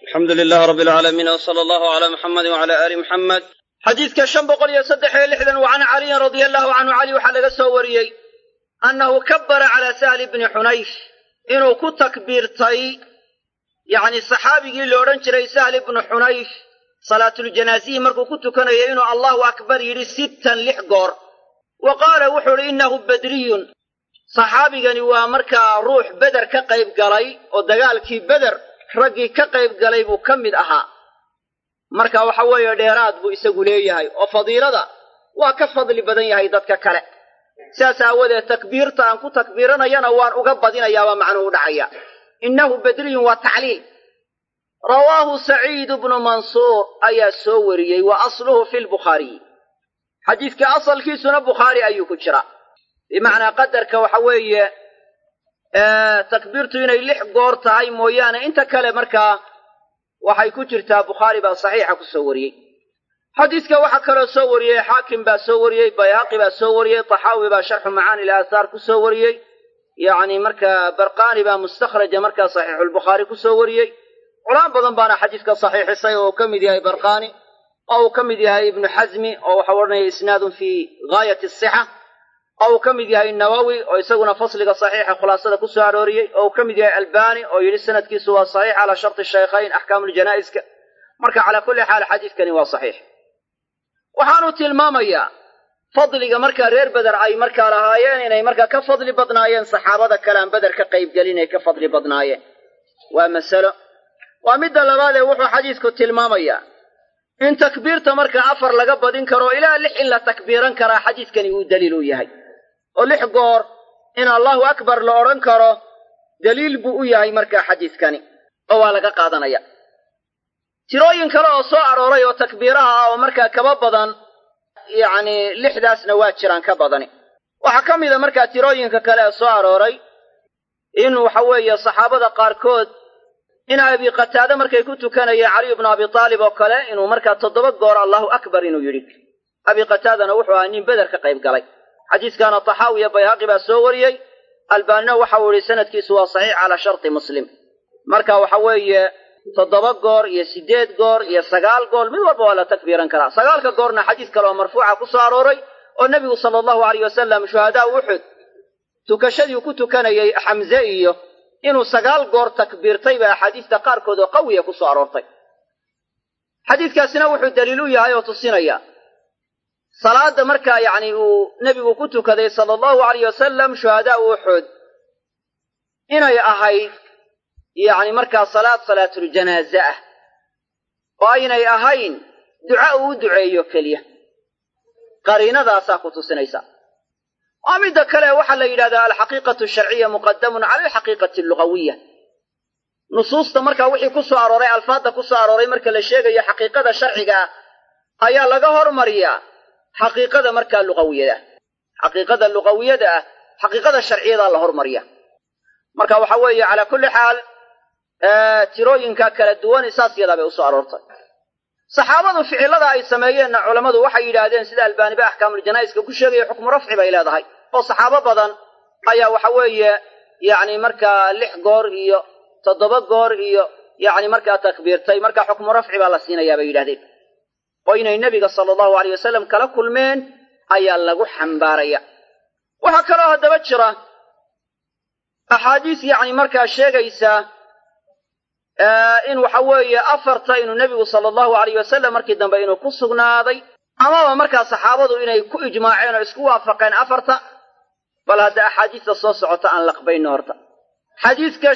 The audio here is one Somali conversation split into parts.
الحمد لله رب العالمين وصلى الله على محمد وعلى آل محمد. xadiidka 536 وعن علي رضي الله عنه علي waxaa laga soo wariyey أنه كبر على سهل بن حنيف inuu ku takbiirtay يعني صحaabigii la odhan jiray سهل بن حنيف salaatul janaazihi markuu ku tukanayo inuu allahu akbar yidhi 6 goor wa qaala wuxuu yidhi innahu badriyun saxaabigani waa markaa ruux beder ka qayb galay oo dagaalkii beder raggii ka qayb galay buu ka mid ahaa marka waxa weeye dheeraad buu isagu leeyahay oo fadiilada waa ka fadli badan yahay dadka kale sidaas aawadeed takbiirta aan ku takbiiranayana waan uga badinayaa waa macnuhu u dhacaya innahu badriyun waa tacliil rawaahu saciid bnu mansuur ayaa soo wariyey wa asluhu fi lbukhaariy xadiidka asalkiisuna bukhaari ayuu ku jira bimacnaa qadarka waxa weeye takbiirtu inay 6 goor tahay mooyaane inta kale markaa waxay ku jirtaa bukhaari baa saxiixa ku soo wariyey xadiidka waxaa kaloo soo wariyey xaakim baa soo wariyey bayhaqi baa soo wariyey taxaawi baa sharxu macaani ilaahaar ku soo wariyey yacni markaa barqaani baa mustakhraja markaa saxiixulbukhaari ku soo wariyey culamo badan baana xadiidka saxiixisay oo uu ka mid yahay barqaani oo uu ka mid yahay ibnu xasmi oo waxa odhanaya isnaadun fii gaayati asixa oo uu ka mid yahay nawowi oo isaguna fasliga saxiixa khulaasada ku soo arooriyey oo uu ka mid yahay albani oo yidhi sanadkiisu waa saxiix calaa sharti shaykhayn axkaamuljanaa'iska marka calaa kulli xaal xadiidkani waa saxiix waxaanu tilmaamayaa fadliga markaa reer beder ay markaa lahaayeen inay markaa ka fadli badnaayeen saxaabada kale aan beder ka qayb gelin ay ka fadli badnaayeen waa masalo waa midda labaad ee wuxuu xadiidku tilmaamayaa in takbiirta markaa 4 laga badin karo ilaa 6 in la takbiiran karaa xadiidkani uu daliil u yahay oo 6 goor in allahu akbar la odhan karo daliil buu u yahay markaa xadiidkani oo waa laga qaadanaya tirooyin kale oo soo arooray oo takbiiraha ah oo markaa kaba badan yacni 6daasna waa jiraan ka badani waxaa ka mid a markaa tirooyinka kale ee soo arooray in waxa weeye saxaabada qaarkood in abi qataade markay ku tukanayeen cali ibnu abi taalib oo kale inuu markaa 7 goor allahu akbar inuu yidhi abi qataadana wuxuu ahaa nin beder ka qayb galay xadiiskaana taxaawiya bayhaqi baa soo wariyey albaanina waxa uu yidhi sanadkiisu waa saxiix calaa sharti muslim marka waxa weeye 7 goor iyo 8 goor iyo 9 goor mid walba waa la takbiiran karaa 9 goorna xadiis kale oo marfuuca ku soo arooray oo nebigu sala allahu alayh wasalam shuhadaa uxud tukashadii ku tukanayay xamze iyo inuu 9 goor takbiirtay baa axaadiista qaarkood oo qawiya ku soo aroortay xadiidkaasina wuxuu daliil u yahay oo tusinaya salaada markaa yacni uu nebigu ku tukaday sala allahu alayh wasalam shuhadaa uxud inay ahayd yacni markaa salaatuljanaaze ah oo aynay ahayn duca uu u duceeyo keliya qariinadaasaa ku tusinaysa waa midda kale waxaa la yidhahdaa alxaqiiqatu sharciya muqadamun cala alxaqiiqati allugawiya nusuusta markaa wixii ku soo arooray alfaadda ku soo arooray marka la sheegayo xaqiiqada sharciga ah ayaa laga hormariyaa xaqiiqada markaa lugawiyada xaqiiqada lugawiyada ah xaqiiqada sharciyadaa la hormariya marka waxa weeye calaa kulli xaal tirooyinka kala duwan saas yadaa bay u soo aroortay saxaabadu ficilada ay sameeyeenna culammadu waxay yidhaahdeen sida albaaniba axkaamuljanaa'iska ku sheegaya xukmu rafci bay leedahay oo saxaabo badan ayaa waxa weeye yacni markaa 6 goor iyo 7 goor iyo yacni markaa takbiirtay markaa xukmu rafci baa la siinayaa bay yidhahdeen oo inay nebiga sala allahu alayh wasalam kala kulmeen ayaa lagu xambaaraya waxaa kaloo haddaba jira axaadiis yacni markaa sheegaysa in waxa weeye 4 inuu nebigu sala allahu alayh wasalam markii dambe inuu ku sugnaaday amaba markaa saxaabadu inay ku ijmaaceen oo isku waafaqeen 4 bal hadda axaadiista soo socota aan laqbayno horta xadiiska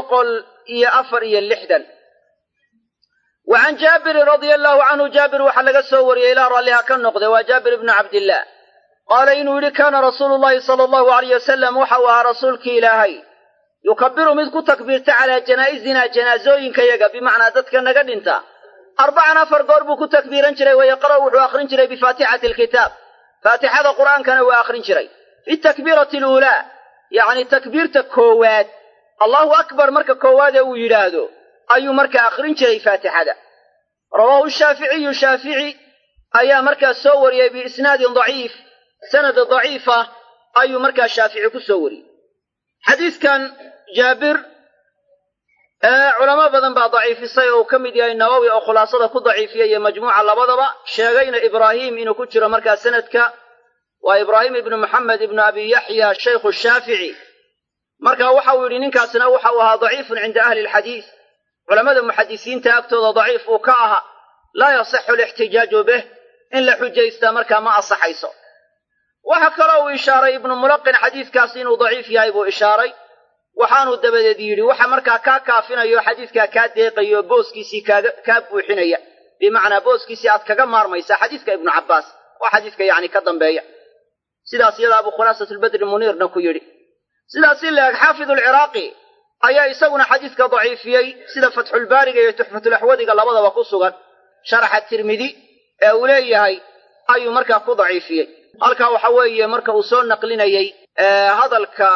564 وعن جابر رضي الله عنه جابر وحلق السور إلى رالها كالنقضة وجابر بن عبد الله قال إنه كان رسول الله صلى الله عليه وسلم وحوها رسولك إلهي يكبر مذكو تكبيرت على جنائزنا جنازوين كيغا بمعنى ذاتك نقد انت 4 نفر قربك تكبيرا جري ويقرأ وآخرين جري بفاتحة الكتاب فاتحة القرآن كان وآخرين جري في التكبيرة الأولى يعني تكبيرة كواد الله أكبر مركة كواد ويرادو أي مركة آخرين جري فاتحة رواه الشافعي أي مركة سوري بإسناد ضعيف سند ضعيفة أي مركة الشافعي كسوري حديث كان جابر culamo badan baa daciifisay oo uu ka mid yahay nawowi oo khulaasada ku daciifiyey iyo majmuuca labadaba sheegayna ibraahim inuu ku jiro markaa sanadka waa ibraahim ibnu maxamed ibnu abi yaxya shaykhu shaafici marka waxa uu yidhi ninkaasina waxa uu ahaa daciifun cinda ahli alxadiis culamada muxadisiinta agtooda daciif uu ka aha laa yasixu alixtijaaju bih in la xujaystaa markaa ma asaxayso waxa kaloo uu ishaaray ibnu mulaqin xadiiskaasi inuu daciif yahay buu ishaaray waxaanuu dabadeed yidhi waxa markaa kaa kaafinayo xadiiskaa kaa deeqayo booskiisii kaa buuxinaya bimacnaa booskiisii aad kaga maarmaysaa xadiiska ibnu cabbaas oo xadiiska yacni ka dambeeya sidaas iyada abu khulaasatulbadri muniirna ku yidhi sidaas in la-eg xaafid alciraaqi ayaa isaguna xadiiska daciifiyey sida fatxulbaariga iyo tuxfatulaxwadiga labadaba ku sugan sharaxa tirmidi ee uu leeyahay ayuu markaa ku daciifiyey halkaa waxa weeye marka uu soo naqlinayey hadalka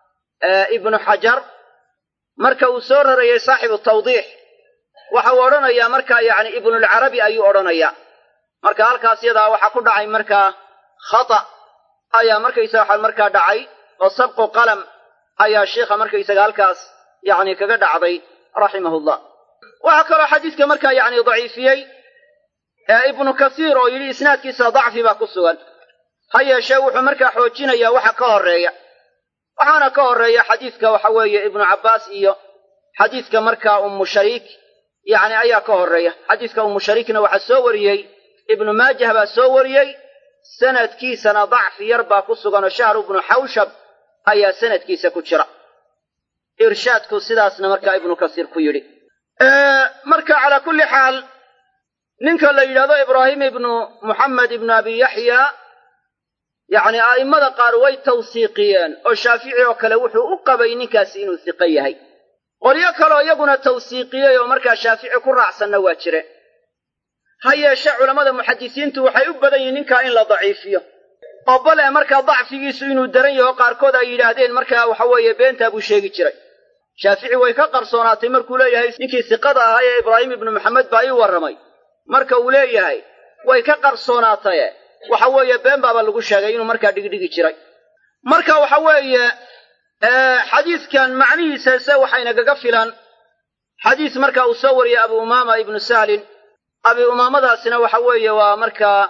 ibnu xajar marka uu soo rarayey saaxibu tawdiix waxa uu odhanayaa markaa yacni ibnulcarabi ayuu odhanayaa marka halkaas yadaa waxaa ku dhacay markaa khata ayaa markaysaga waxaa markaa dhacay oo sabqu qalam ayaa sheikha markaysaga halkaas yacni kaga dhacday raximahullah waxaa kaloo xadiiska markaa yacni daciifiyey ibnu kasiir oo yidhi isnaadkiisa dacfi baa ku sugan ha yeeshee wuxuu markaa xoojinayaa waxa ka horreeya waxaana ka horreeya xadiiska waxa weeye ibnu cabbaas iyo xadiiska markaa ummu shariik yacni ayaa ka horreeya xadiiska ummu shariikna waxaa soo wariyey ibnu maajah baa soo wariyey sanadkiisana dacfi yar baa ku sugan oo shahru ibnu xawshab ayaa sanadkiisa ku jira irshaadku sidaasna markaa ibnu kasiir ku yidhi marka calaa kulli xaal ninka la yidhahdo ibraahim ibnu muxamed ibnu abi yaxya yacni a'immada qaar way tawsiiqiyeen oo shaafici oo kale wuxuu u qabay ninkaasi inuu hiqo yahay qolyo kaleo iyaguna tawsiiqiyey oo markaa shaafici ku raacsanna waa jire ha yeeshe culammada muxadisiintu waxay u badan yihiin ninkaa in la daciifiyo oo bale markaa dacfigiisu inuu daran yaho qaarkood ay yidhaahdeen markaa waxa weeye beentaa buu sheegi jiray shaafici way ka qarsoonaatay markuu leeyahay ninkii siqada ahaa ee ibraahim ibnu maxamed baa ii warramay marka uu leeyahay way ka qarsoonaataye waxa weeye been baaba lagu sheegay inuu markaa dhigdhigi jiray marka waxa weeye xadiiskan macnihiisa se waxaynagaga filan xadiis marka uu soo wariyey abu umaama ibnu sahlin abi umaamadaasina waxa weeye waa markaa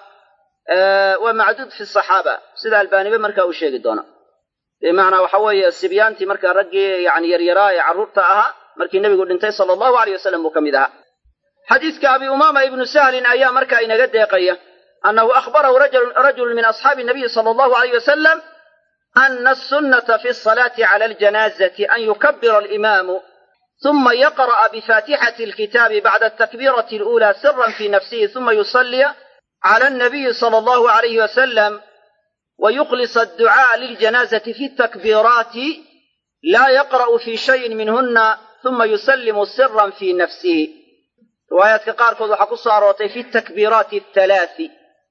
waa macduud fi saxaaba sida albaanibe markaa uu sheegi doona bimacnaa waxa weeye sibyaantii markaa raggii yani yaryaraa ee carruurta ahaa markii nebigu dhintay sala allahu aleyh wasalam buu ka mid ahaa xadiiska abi umaama ibnu sahlin ayaa markaa inaga deeqaya annahu akhbarahu rajulun min asxaabi nabiyi sala allahu aleyh wasalam ana asunata fi asalaati cala aljanaazati an yukabira alimaamu ثم يقرأ بفاتحة الكتاب بعد التكبيرة الأولى سرا في نفسه ثم يصلي على النبي صلى الله عليه وسلم ويخلص الدعاء للجنازة في التكبيرات لا يقرأ في شيء منهن ثم يسلم سرا في نفسه روايات قاركود وحا كسو أروتي في التكبيرات الثلاث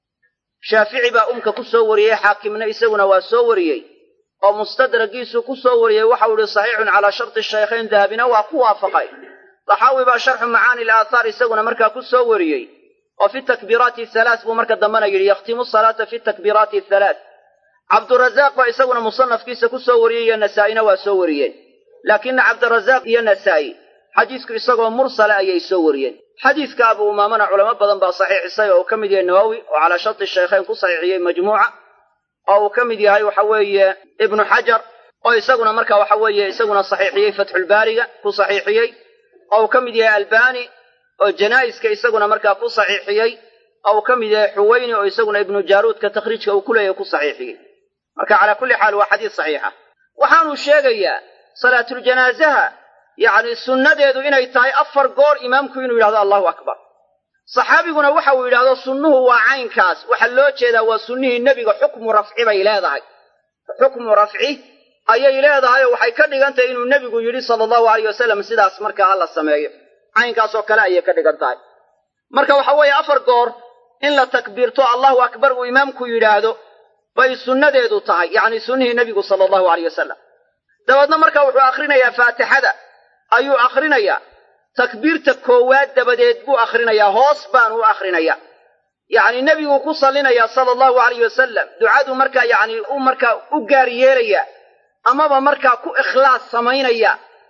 شافعي با أمك كسو وريي حاكمنا إساقنا واسو وريي oo mustadragiisu ku soo wariyey waxa uu yidhi saxiixun calaa sharti shaykhayn dahabina waa ku waafaqay taxaawi baa sharxu macaani alaathaar isaguna markaa ku soo wariyey oo fi takbiiraati halaas buu marka dambena yidhi yakhtimu salaata fi takbiiraati halaas cabdurazaaq baa isaguna musanafkiisa ku soo wariyey iyo nasaa'ina waa soo wariyeen laakina cabdirazaaq iyo nasaa'i xadiisku isagoo mursala ayay soo wariyeen xadiiska abu umaamana culamo badan baa saxiixisay oo uu ka mid yahay nawowi oo calaa sharti shaykhayn ku saxiixiyey majmuuca oo uu ka mid yahay waxa weeye ibnu xajar oo isaguna marka waxa weeye isaguna saxiixiyey fatxulbaariga ku saxiixiyey oo uu ka mid yahay albani oo janaa'iska isaguna markaa ku saxiixiyey oo uu ka mid yahay xuweyni oo isaguna ibnu jaaruudka takhriijka uu ku leeyahay ku saxiixiyey marka calaa kulli xaal waa xadiis saxiixa waxaanuu sheegayaa salaatuljanaasaha yacni sunnadeedu inay tahay 4 goor imaamku inuu yidhahdo allahu akbar saxaabiguna waxa uu yidhaahdo sunnuhu waa caynkaas waxaa loo jeedaa waa sunnihii nebiga xukmu rafci bay leedahay xukmu rafci ayay leedahay oo waxay ka dhigan tahay inuu nebigu yidhi sala allahu alayh wasalam sidaas markaa hala sameeyo caynkaasoo kale ayay ka dhigan tahay marka waxa weeye 4 goor in la takbiirto allahu akbar uu imaamku yidhaahdo bay sunnadeedu tahay yacni sunnihii nebigu sala allahu alayh wasalam dabeedna marka wuxuu akhrinayaa faatixada ayuu akhrinayaa takbiirta koowaad dabadeed buu akhrinayaa hoos baan u akhrinayaa yacni nebiguu ku sallinayaa sala allahu alayh wasalam ducadu markaa yacni u markaa u gaar yeelayaa amaba markaa ku ikhlaas samaynaya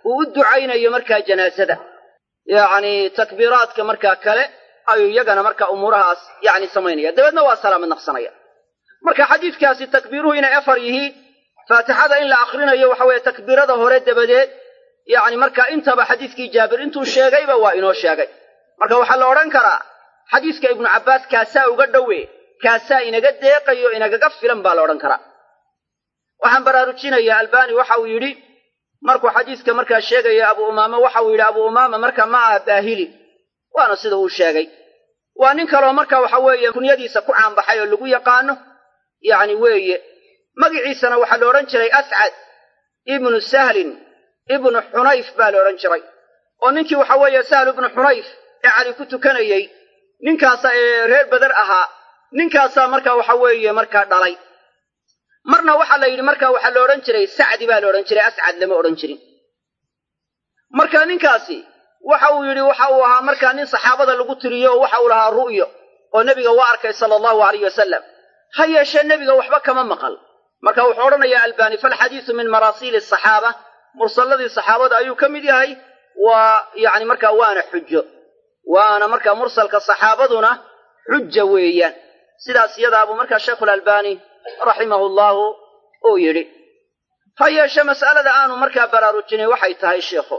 uu u ducaynayo markaa janaasada yacni takbiiraadka markaa kale ayuu iyagana markaa umuurahaas yacni samaynaya dabeedna waa salaamad naqsanaya marka xadiidkaasi takbiiruhu inay afar yihiin faatixada in la akhrinayo waxa weeye takbiirada hore dabadeed yacni markaa intaba xadiidkii jaabir intuu sheegayba waa inoo sheegay marka waxaa la odhan karaa xadiiska ibnu cabbaas kaasaa uga dhowe kaasaa inaga deeqayo inagaga filan baa la odhan karaa waxaan baraarujinayaa albani waxa uu yidhi markuu xadiiska markaa sheegaya abu umaama waxa uu yidhi abu umaama marka ma aha baahili waana sida uu sheegay waa nin kaloo marka waxa weeye kunyadiisa ku caanbaxay oo lagu yaqaano yacni weeye magiciisana waxaa la odhan jiray ascad ibnu sahlin ibnu xunayf baa la odhan jiray oo ninkii waxa weeye sahl ibnu xunayf ee cali ku tukanayey ninkaasa ee reer badar ahaa ninkaasaa marka waxa weeye markaa dhalay marna waxaa la yidhi marka waxaa la odhan jiray sacdi baa la odhan jiray ascad lama odhan jirin marka ninkaasi waxa uu yidhi waxa uu ahaa markaa nin saxaabada lagu tiriyo oo waxa uu lahaa ru'yo oo nebiga waa arkay sala allahu alayh wasalam ha yeeshee nebiga waxba kama maqal marka wuxuu odhanayaa albani falxadiisu min maraasiili asaxaaba mursalladii saxaabada ayuu ka mid yahay waa yacni markaa waana xujo waana markaa mursalka saxaabaduna xuja weeyaan sidaas iyadaabuu markaa sheikhulalbani raximahu llahu uu yidhi ha yeeshe mas'alada aanu markaa baraarujinay waxay tahay sheikhu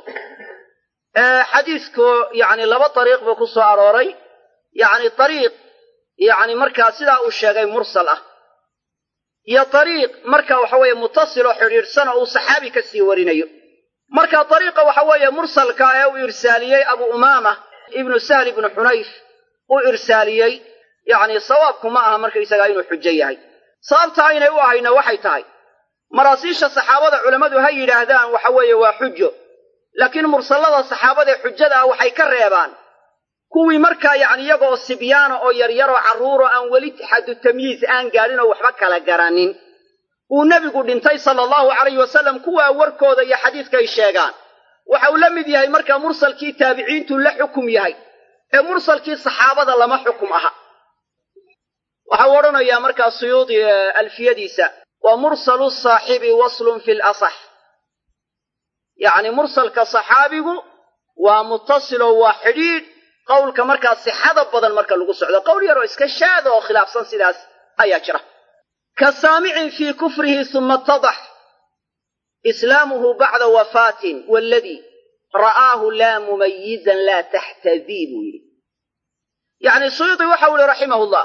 xadiisku yacni laba dariiq buu ku soo arooray yacni dariiq yacni markaa sidaa uu sheegay mursal ah iyo dariiq marka waxa weeye mutasil oo xidhiidhsan oo uu saxaabi ka sii warinayo marka dariiqa waxa weeye mursalka ee uu irsaaliyey abu umaama ibnu sahl ibnu xunayf uu irsaaliyey yacni sawaabku ma aha markaysagaa inuu xujo yahay sababta aynay u ahayna waxay tahay maraasiisha saxaabada culammadu ha yidhaahdaan waxa weeye waa xujo laakiin mursallada saxaabada ee xujada ah waxay ka reebaan kuwii markaa yacni iyagoo sibyaana oo yaryaroo carruuro aan weli xaddu tamyiis aan gaadhin oo waxba kala garanin uu nebigu dhintay sala allahu calayhi wasallam kuwaa warkooda iyo xadiiskay sheegaan waxa uu la mid yahay markaa mursalkii taabiciintu la xukum yahay ee mursalkii saxaabada lama xukum aha waxa uu odhanayaa markaa suyuudi alfiyadiisa wa mursalu saaxibi waslun fi lasax yacni mursalka saxaabigu waa mutasiloo waa xidhiidh qowlka markaa sixada badan marka lagu socdo qowl yaroo iska shaada oo khilaafsan sidaas ayaa jira ka saamicin fii kufrihi suma ittadax islaamuhu bacda wafaatin waaladii ra'aahu laa mumayizan laa taxtadii buu yidhi yacni suyuudi waxau yihi raximahullah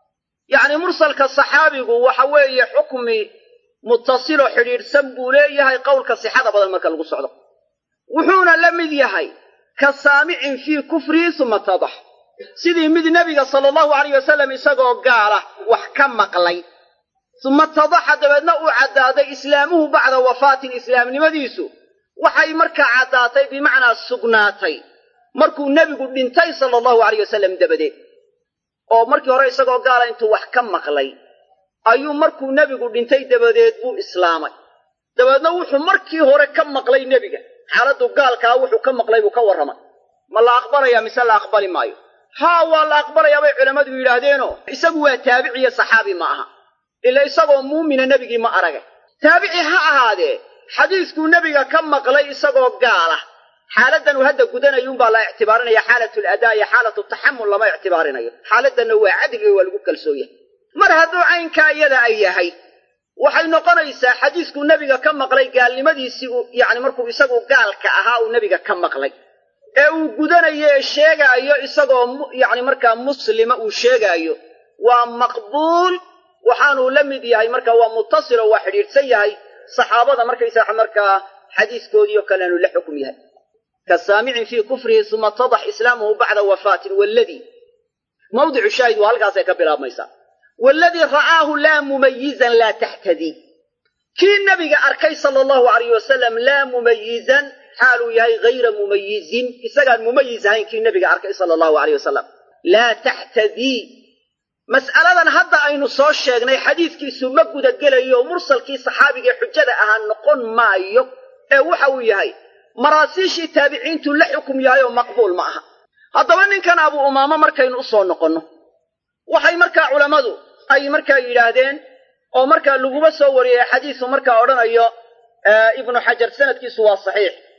yacni mursalka saxaabigu waxa weeye xukmi mutasiloo xidhiidhsan buu leeyahay qowlka sixada badan marka lagu socdo wuxuuna la mid yahay ka saamicin fii kufrihi suma ittadax sidii mid nebiga sala allahu alayh wasalam isagoo gaala wax ka maqlay suma ittadaxa dabeedna uu caddaaday islaamuhu bacda wafaatin islaamnimadiisu waxay markaa caddaatay bimacnaa sugnaatay markuu nebigu dhintay sala allahu alayh wasalam dabadeed oo markii hore isagoo gaala intuu wax ka maqlay ayuu markuu nebigu dhintay dabadeed buu islaamay dabeedna wuxuu markii hore ka maqlay nebiga xaaladdu gaalkaa wuxuu ka maqlay buu ka warramay ma la aqbalayaa mise la aqbali maayo haa waa la aqbalayaa bay culammadu yidhaahdeenoo isagu waa taabiciyo saxaabi ma aha ila isagoo muumina nebigii ma aragay taabici ha ahaadee xadiiskuu nebiga ka maqlay isagoo gaala xaaladdan uu hadda gudanayuunbaa la ictibaarinaya xaalatu ladaa iyo xaalatu taxamul lama ictibaarinayo xaaladdanna waa cadliga waa lagu kalsoon yahay mar hadduu caynkaa iyada ay yahay waxay noqonaysaa xadiiskuu nebiga ka maqlay gaalnimadiisii yacni markuu isagu gaalka ahaa uu nebiga ka maqlay ee uu gudanayo ee sheegaayo isagoo yacni markaa muslima uu sheegaayo waa maqbuul waxaanuu la mid yahay marka waa muttasiloo waa xidhiidhsan yahay saxaabada markaysaa markaa xadiiskoodii oo kaleanu la xukum yahay ka saamicin fii kufrihi suma ittadax islaamuhu bacda wafaatin waaladii mawdicu shaahid waa halkaasay ka bilaabmaysaa waaladii ra'aahu laa mumayizan laa taxtadii kii nebiga arkay sala allahu alayh wasalam laa mumayizan xaaluu yahay hayra mumayizin isagaan mumayiz ahayn kii nebiga arkay sala allahu alayh wasalam laa taxtadii mas'aladan hadda aynu soo sheegnay xadiiskiisu ma gudagelayo mursalkii saxaabigae xujada ahaa noqon maayo ee waxa uu yahay maraasiishii taabiciintu la xukum yahay oo maqbuul ma aha haddaba ninkan abu umaamo markaynu u soo noqonno waxay markaa culammadu ay markaa yidhaahdeen oo markaa laguba soo wariyey xadiisu markaa odhanayo ibnu xajar sanadkiisu waa saxiix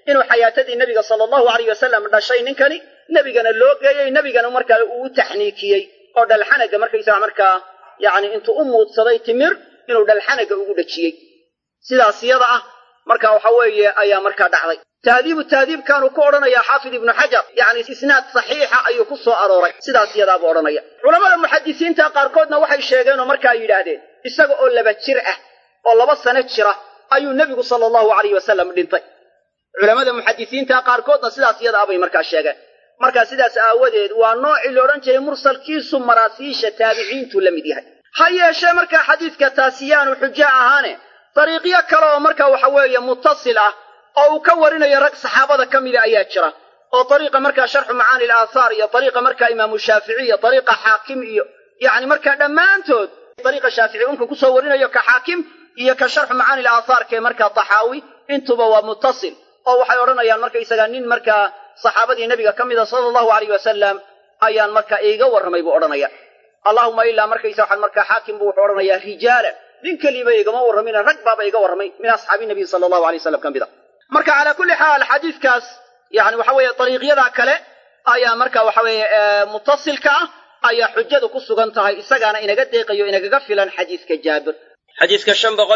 inuu xayaatadii nebiga sala allahu alayh wasalam dhashay ninkani nebigana loo geeyey nebigana markaa uu taxniikiyey oo dhalxanaga markaysaga markaa yacni intuu u muudsaday timir inuu dhalxanaga ugu dhejiyey sidaas yada ah marka waxa weeye ayaa markaa dhacday tahdiibu tahdiibkaanuu ku odhanayaa xaafid ibnu xajar yacni isnaad saxiixa ayuu ku soo arooray sidaas yadaabuu odhanaya culammada muxadisiinta qaarkoodna waxay sheegeenoo markaa yidhaahdeen isaga oo 2 jir ah oo 2 sano jira ayuu nebigu sala allahu alayh wasalam dhintay culamada muxadisiinta qaarkoodna sidaas yadaa bay markaa sheegeen markaa sidaas aawadeed waa noocii la odhan jiray mursalkiisu maraasiisha taabiciintu la mid yahay ha yeeshee markaa xadiidka taasi yaanu xujo ahaane dariiqyo kale oo markaa waxa weeye muttasil ah oo uu ka warinayo rag saxaabada ka mida ayaa jira oo dariiqa markaa sharxu macaani alaahaar iyo dariiqa markaa imaamu shaafici iyo dariiqa xaakim iyo yacni markaa dhammaantood dariiqa shaafici unka ku soo warinayo ka xaakim iyo ka sharxu macaani alaahaarkee markaa taxaawi intuba waa muttasil oo waxay odhanayaan markaysaga nin markaa saxaabadii nebiga ka mida sala allahu alayh wasalam ayaan markaa iiga warramay buu odhanaya allahuma ilaa markaysa waxaan markaa xaakim buu wuxuu odhanayaa rijaalan nin keliba igama warramina rag baaba iga warramay min asxaabi nabiy sala allahu alay wasalam ka mida marka calaa kulli xaal xadiidkaas yani waxa weeye dariiqyada kale ayaa marka waxa weeye muttasilka ah ayaa xujadu ku sugan tahay isagaana inaga deeqayo inagaga filan xadiiska jaabir xadiiska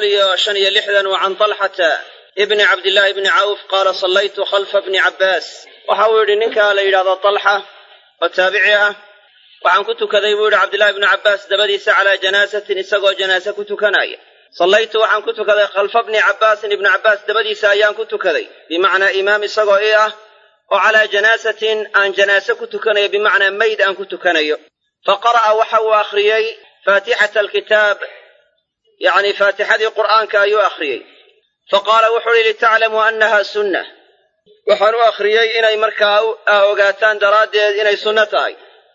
565 wa can talxata ibni cabdillaahi ibni cawf qaala sallaytu khalfa bni cabbaas waxa uu yidhi ninka la yidhahdo talxa oo taabici ah waxaan ku tukaday buu yidhi cabdillahi ibni cabbaas dabadiisa calaa janaasatin isagoo janaase ku tukanaya sallaytu waxaan ku tukaday khalfa bni cabbaasin ibni cabbaas dabadiisa ayaan ku tukaday bimacnaa imaam isagoo ii ah oo calaa janaasatin aan janaase ku tukanayo bimacnaa mayd aan ku tukanayo faqara'a waxa uu akhriyey faatixata alkitaab yacni faatixadii qur'aanka ayuu akhriyey faqaala wuxuu uhi litaclamuu annaha sunnah waxaan u akhriyey inay markaa ogaataan daraaddeed inay sunno tahay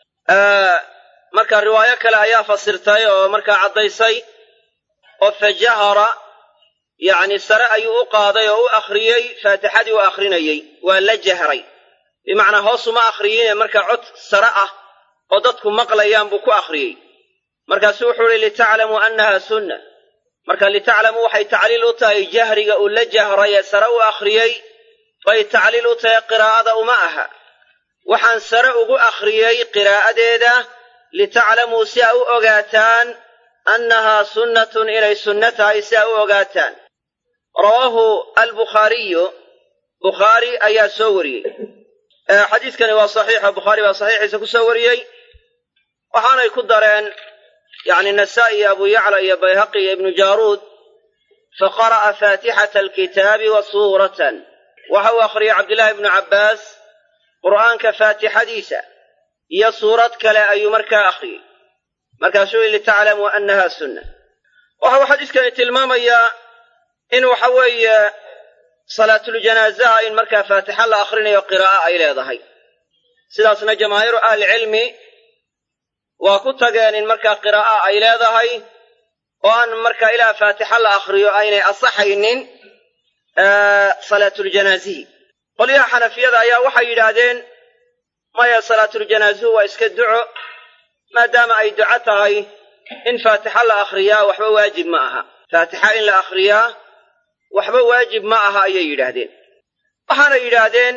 marka riwaayo kale ayaa fasirtay oo markaa caddaysay oo fajahara yacni sare ayuu u qaaday oo u akhriyey faatixadii u akhrinayey waa la jahray bimacnaa hoos uma akhriyine markaa cod sare ah oo dadku maqlayaan buu ku akhriyey markaasuu wuxuu uhi litaclamuu annaha sunna marka litaclamuu waxay tacliil u tahay jahriga uu la jahray ee sare u akhriyey bay tacliil u tahay qiraa'ada uma aha waxaan sare ugu akhriyey qiraa'adeeda litaclamuu si a u ogaataan annahaa sunnatun inay sunno tahay si a u ogaataan rawaahu albukhaariyu bukhaari ayaa soo wariyey xadiiskani waa saxiixa bukhaari baa saxiixiisa ku soo wariyey waxaanay ku dareen yacni nasaa'i iyo abu yacla iyo bayhaqi iyo ibnu jaaruud faqara'a faatixata alkitaabi wa suuratan waxa uu akhriyey cabdillaahi ibnu cabbaas qur'aanka faatixadiisa iyo suurad kale ayuu markaa akhriyey markaasuu yidhi litaclamuu annaha sunna waxa uu xadiiskani tilmaamayaa in waxa weeye salaatuljanaazaha in markaa faatixa la akhrinayo qiraa'a ay leedahay sidaasna jamaahiiru ahlicilmi waa ku tageen in markaa qiraa'a ay leedahay oo aan markaa ilaa faatixa la akhriyo aynay asaxaynin salaatuljanaazihi qolyaha xanafiyada ayaa waxay yidhaahdeen maya salaatuljanaazuhu waa iska duco maadaama ay duco tahay in faatixa la akhriyaa waxba waajib ma aha faatixa in la akhriyaa waxba waajib ma aha ayay yidhaahdeen waxaana yidhaahdeen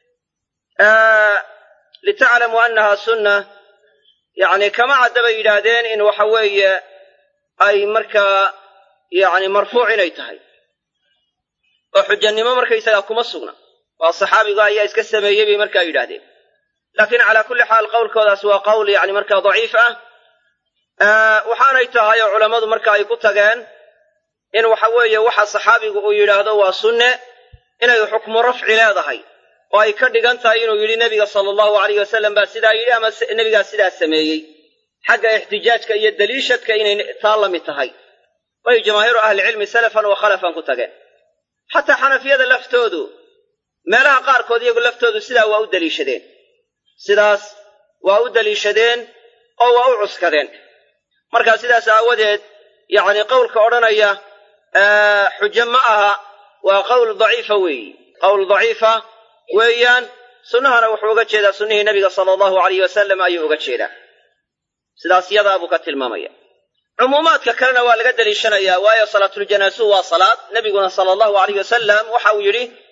litaclamuu annaha sunna yacni kama cadda bay yidhaahdeen in waxa weeye ay markaa yacni marfuuc inay tahay oo xujannimo markaysagaa kuma sugna waa saxaabiga ayaa iska sameeyey bay markaa yidhaahdeen laakiin calaa kulli xaal qowlkoodaas waa qowl yacni markaa daciif ah waxaanay tahay oo culammadu marka ay ku tageen in waxa weeye waxa saxaabigu uu yidhaahdo waa sunne inay xukmu rafci leedahay oo ay ka dhigan tahay inuu yidhi nebiga sala allahu alayh wasalam baa sidaa yidhi ama nebigaa sidaa sameeyey xagga ixtijaajka iyo daliishadka inay taa la mid tahay way jamaahiiru ahlicilmi salafan wa khalafan ku tageen xataa xanafiyada laftoodu meelaha qaarkood iyagu laftoodu sidaa waa u daliishadeen sidaas waa u daliishadeen oo waa u cuskadeen markaa sidaas aawadeed yacni qowlka odhanaya xujo ma aha waa qowl daciifa weeyi qowl daciifa weeyaan sunnahana wuxuu uga jeedaa sunnihii nebiga sala allahu alayh wasalam ayuu uga jeedaa sidaas yadaa buu ka tilmaamaya cumuumaadka kalena waa laga daliishanayaa waayo salaatuljanaazuhu waa salaad nebiguna sala allahu alayh wasalam waxa uu yidhi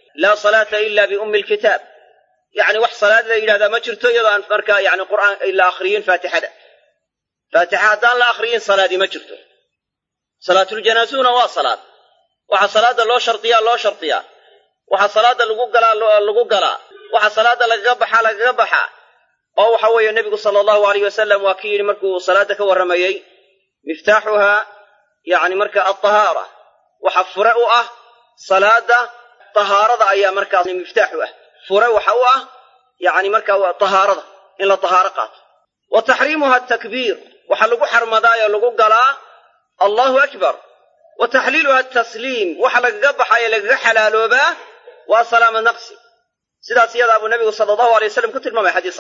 laa salaata ila biummi alkitaab yacni wax salaad la yidhahdaa ma jirto iyadoo aan markaa yacni qur'aan la akhriyin faatixa haddaan la akhriyin salaadii ma jirto. salaatuljanaasuna waa salaad. waxaa salaada loo shardiyaa waxaa salaada lagu galaa waxaa salaada lagaga baxaa oo waxa weeye nebigu sala allahu alayh wasalam waa kii yidhi markuu salaada ka warramayey miftaaxuhaa yacni marka altahaara waxa fure u ah salaada tahaarada ayaa markaas miftaax u ah fure waxa u ah yacni marka tahaarada in la tahaaro qaato wa taxriimuha atakbiir waxaa lagu xarmadaayoo lagu galaa allahu akbar wa taxliiluha atasliim waxa lagaga baxayo lagaga xalaaloobaa waa salaama naqsi sidaas iyadaa buu nebigu sala allahu alay wasalam ku tilmaamay xadiis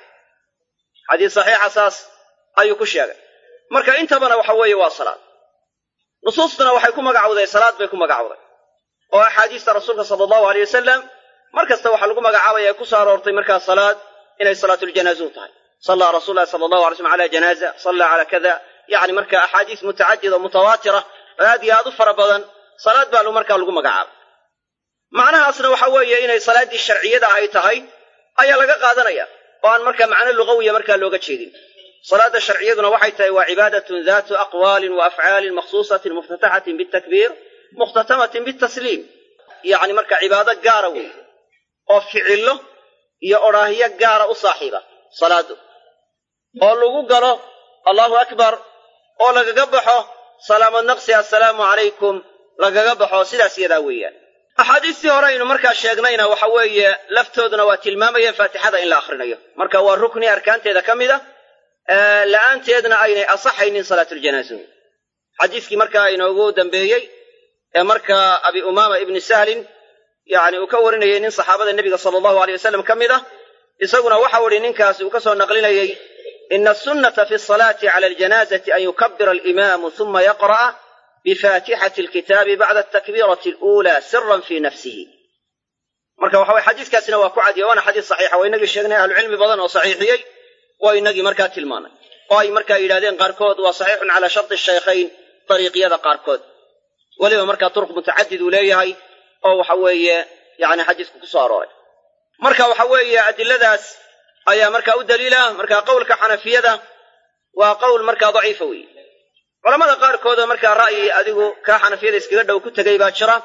saxiixa saas ayuu ku sheegay marka intabana waxa weeye waa salaad. nusuustuna waxay ku magacowday salaad bay ku magacowday oo axaadiista rasuulka sala allahu alay wasalam mar kasta waxaa lagu magacaabaya ku soo aroortay markaa salaad inay salaatuljanaazuun tahay. sallaa rasuulu llahi sala allahu alay slam calaa janaaza sallaa calaa kada yacni marka axaadiis mutacadida mutawaatira oo aad iyo aad u fara badan salaad baa markaa lagu magacaabay. macnahaasna waxa weeye inay salaaddii sharciyada ay tahay ayaa laga qaadanaya oo aan markaa macno lugawiya markaa looga jeedin. salaadda sharciyaduna waxay tahay waa cibaadatun daatu aqwaalin wa afcaalin makhsuusatin muftataxatin bitakbiir mukhtatamatin bitasliim yacni marka cibaado gaara wey oo ficillo iyo odhaahyo gaara u saaxiiba salaaddu oo lagu galo allahu akbar oo lagaga baxo salaamad naqsi assalaamu calaykum lagaga baxo sidaas iyadaa weeyaan. axaadiistii hore aynu markaa sheegnayna waxa weeye laftooduna waa tilmaamayeen faatixada in la akhrinayo marka waa rukni arkaanteeda ka mid a la'aanteedna aynay asaxaynin salaatuljanaasuun. xadiiskii markaa inoogu dambeeyey ee markaa abi umaama ibni sahlin yacni uu ka warinayay nin saxaabada nebiga sala allahu alay wasalam ka mid ah isaguna waxau idhi ninkaasi uu ka soo naqlinayey ina asunnata fi asalaati cala aljanaazati an yukabira alimaamu uma yaqra'a bifaatixati alkitaabi bacda atakbiirati aluulaa siran fii nafsihi. marka waxa weye xadiiskaasina waa ku cadiya waana xadiis saxiixa waa inagii sheegnay ahlucilmi badan oo saxiixiyey waa inagii markaa tilmaanay oo ay markaa yidhahdeen qaarkood waa saxiixun calaa sharti shaykhayn dariiqyada qaarkood weliba markaa turuq mutacadid uu leeyahay oo waxa weeye yacni xadiisku ku soo arooray. marka waxa weeye adiladaas ayaa markaa u daliila markaa qowlka xanafiyada waa qowl markaa daciifa weeye. culamada qaarkoodoo markaa ra'yi adigu kaa xanafiyada iskaga dhow ku tegay baa jira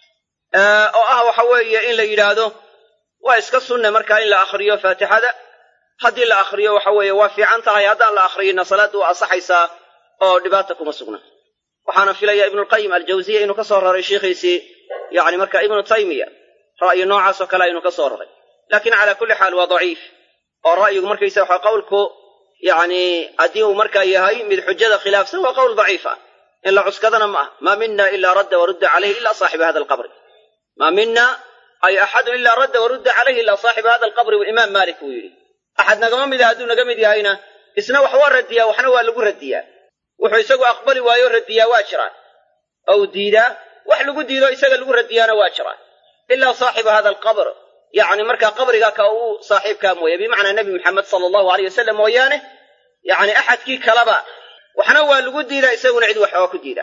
oo ah waxa weeye in la yidhaahdo waa iska sunne markaa in la akhriyo faatixada haddii la akhriyo waxa weeye waa fiican tahay haddaan la akhriyinna salaaddu waa asaxaysaa oo dhibaata kuma sugna. waxaana filaya ibnulqayim aljawziya inuu ka soo raray sheikhiisii yacni marka ibnu taymiya ra'yi noocaasoo kale inuu ka soo raray laakiin calaa kulli xaal waa daciif oo ra'yigu markaysa waxa qowlku yacni haddii uu markaa yahay mid xujada khilaafsan waa qowl daciif ah in la cuskadana ma ah maa mina ilaa radda warudda calayhi ila saaxiba hada alqabri maa mina ay axadun ilaa radda warudda calayhi ilaa saaxiba hada alqabri wa imaam maalik buu yidhi axad nagama mid ah hadduu naga mid yahayna isna wax waa radiyaa waxna waa lagu radiyaa wuxuu isagu aqbali waayo radiyaa waa jiraan ou diidaa wax lagu diido isaga lagu radiyaana waa jiraan ilaa saaxiba hada alqabr yacni markaa qabriga ka uu saaxiibkaa mooye bimacnaa nebi maxamed sala allahu aleyh wasalam mooyaane yacni axadkii kaleba waxna waa lagu diidaa isaguna cid wax oo ku diidaa.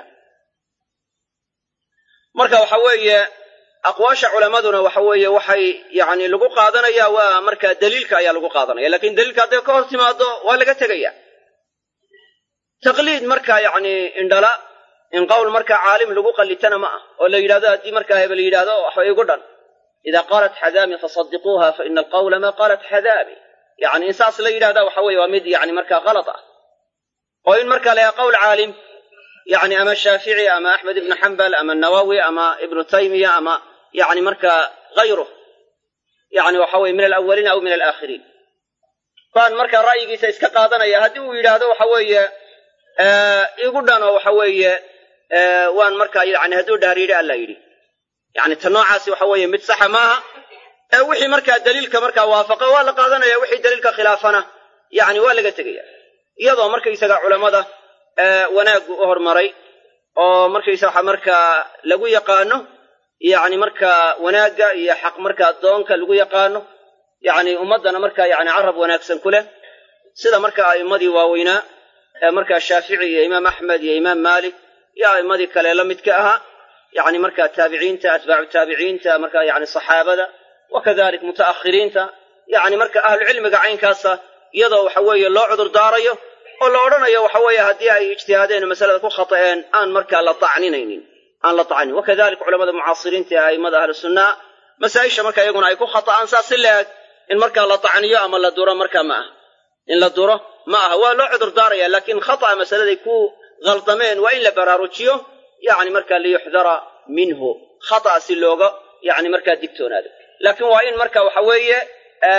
marka waxa weeye aqwaasha culammaduna waxa weeye waxay yacni lagu qaadanaya waa markaa daliilka ayaa lagu qaadanaya lakiin daliilka hadday ka hor timaado waa laga tegaya. taqliid markaa yacni indhala in qowl markaa caalim lagu qallitana ma ah oo la yidhahdo haddii markaa hebel yidhahdo waxba igu dhan idaa qaalat xadaami fasadiquuha fa ina alqawla maa qaalat xadaami yacni in saas la yidhahda waxa weeye waa mid yacni markaa kalad ah oo in markaa la yaha qowl caalim yacni ama shaafici ama axmed ibnu xambal ama nawawi ama ibnu taymiya ama yacni markaa hayruh yacni waxa weye min alawaliin aw min alaakhiriin baan markaa ra'yigiisa iska qaadanaya haddii uu yidhaahdo waxa weeye igu dhan oo waxa weeye waan markaa yacni hadduu dhaar yidhi alla yidhi yacni ta noocaasi waxa weeye mid saxa maaha wixii markaa daliilka markaa waafaqa waa la qaadanaya wixii daliilka khilaafana yacni waa laga tegaya iyadoo markaysaga culammada wanaaggu u hormaray oo markaysaga markaa lagu yaqaano yacni markaa wanaagga iyo xaq markaa doonka lagu yaqaano yacni ummaddana markaa yacni carab wanaagsan ku leh sida markaa a'immadii waaweynaa markaa shaafici iyo imaam axmed iyo imaam maalik iyo a'immadii kale la midka ahaa يعني مركا تابعين أتباع التابعين مركا يعني صحابة وكذلك متأخرين يعني مركا أهل العلم قاعين كاسة يضعوا حوية الله عذر داريه ولا أرنا وحوية هديها اجتهادين مسألة خطأين أن مركا لا طعنينين أن لا طعني وكذلك علماء المعاصرين تاعي مدى أهل السنة مسايش مركا يقول أيكو خطأ أنساس لك إن مركا لا طعنيه أما لا دورة مركا معه إن لا دورة معه هو لا عذر داريه لكن خطأ مسألة يكون غلطمين وإلا براروتشيو يعني مركا ليحذر منه خطأ سلوغا يعني مركا ديكتون هذا لكن وإن مركا وحوية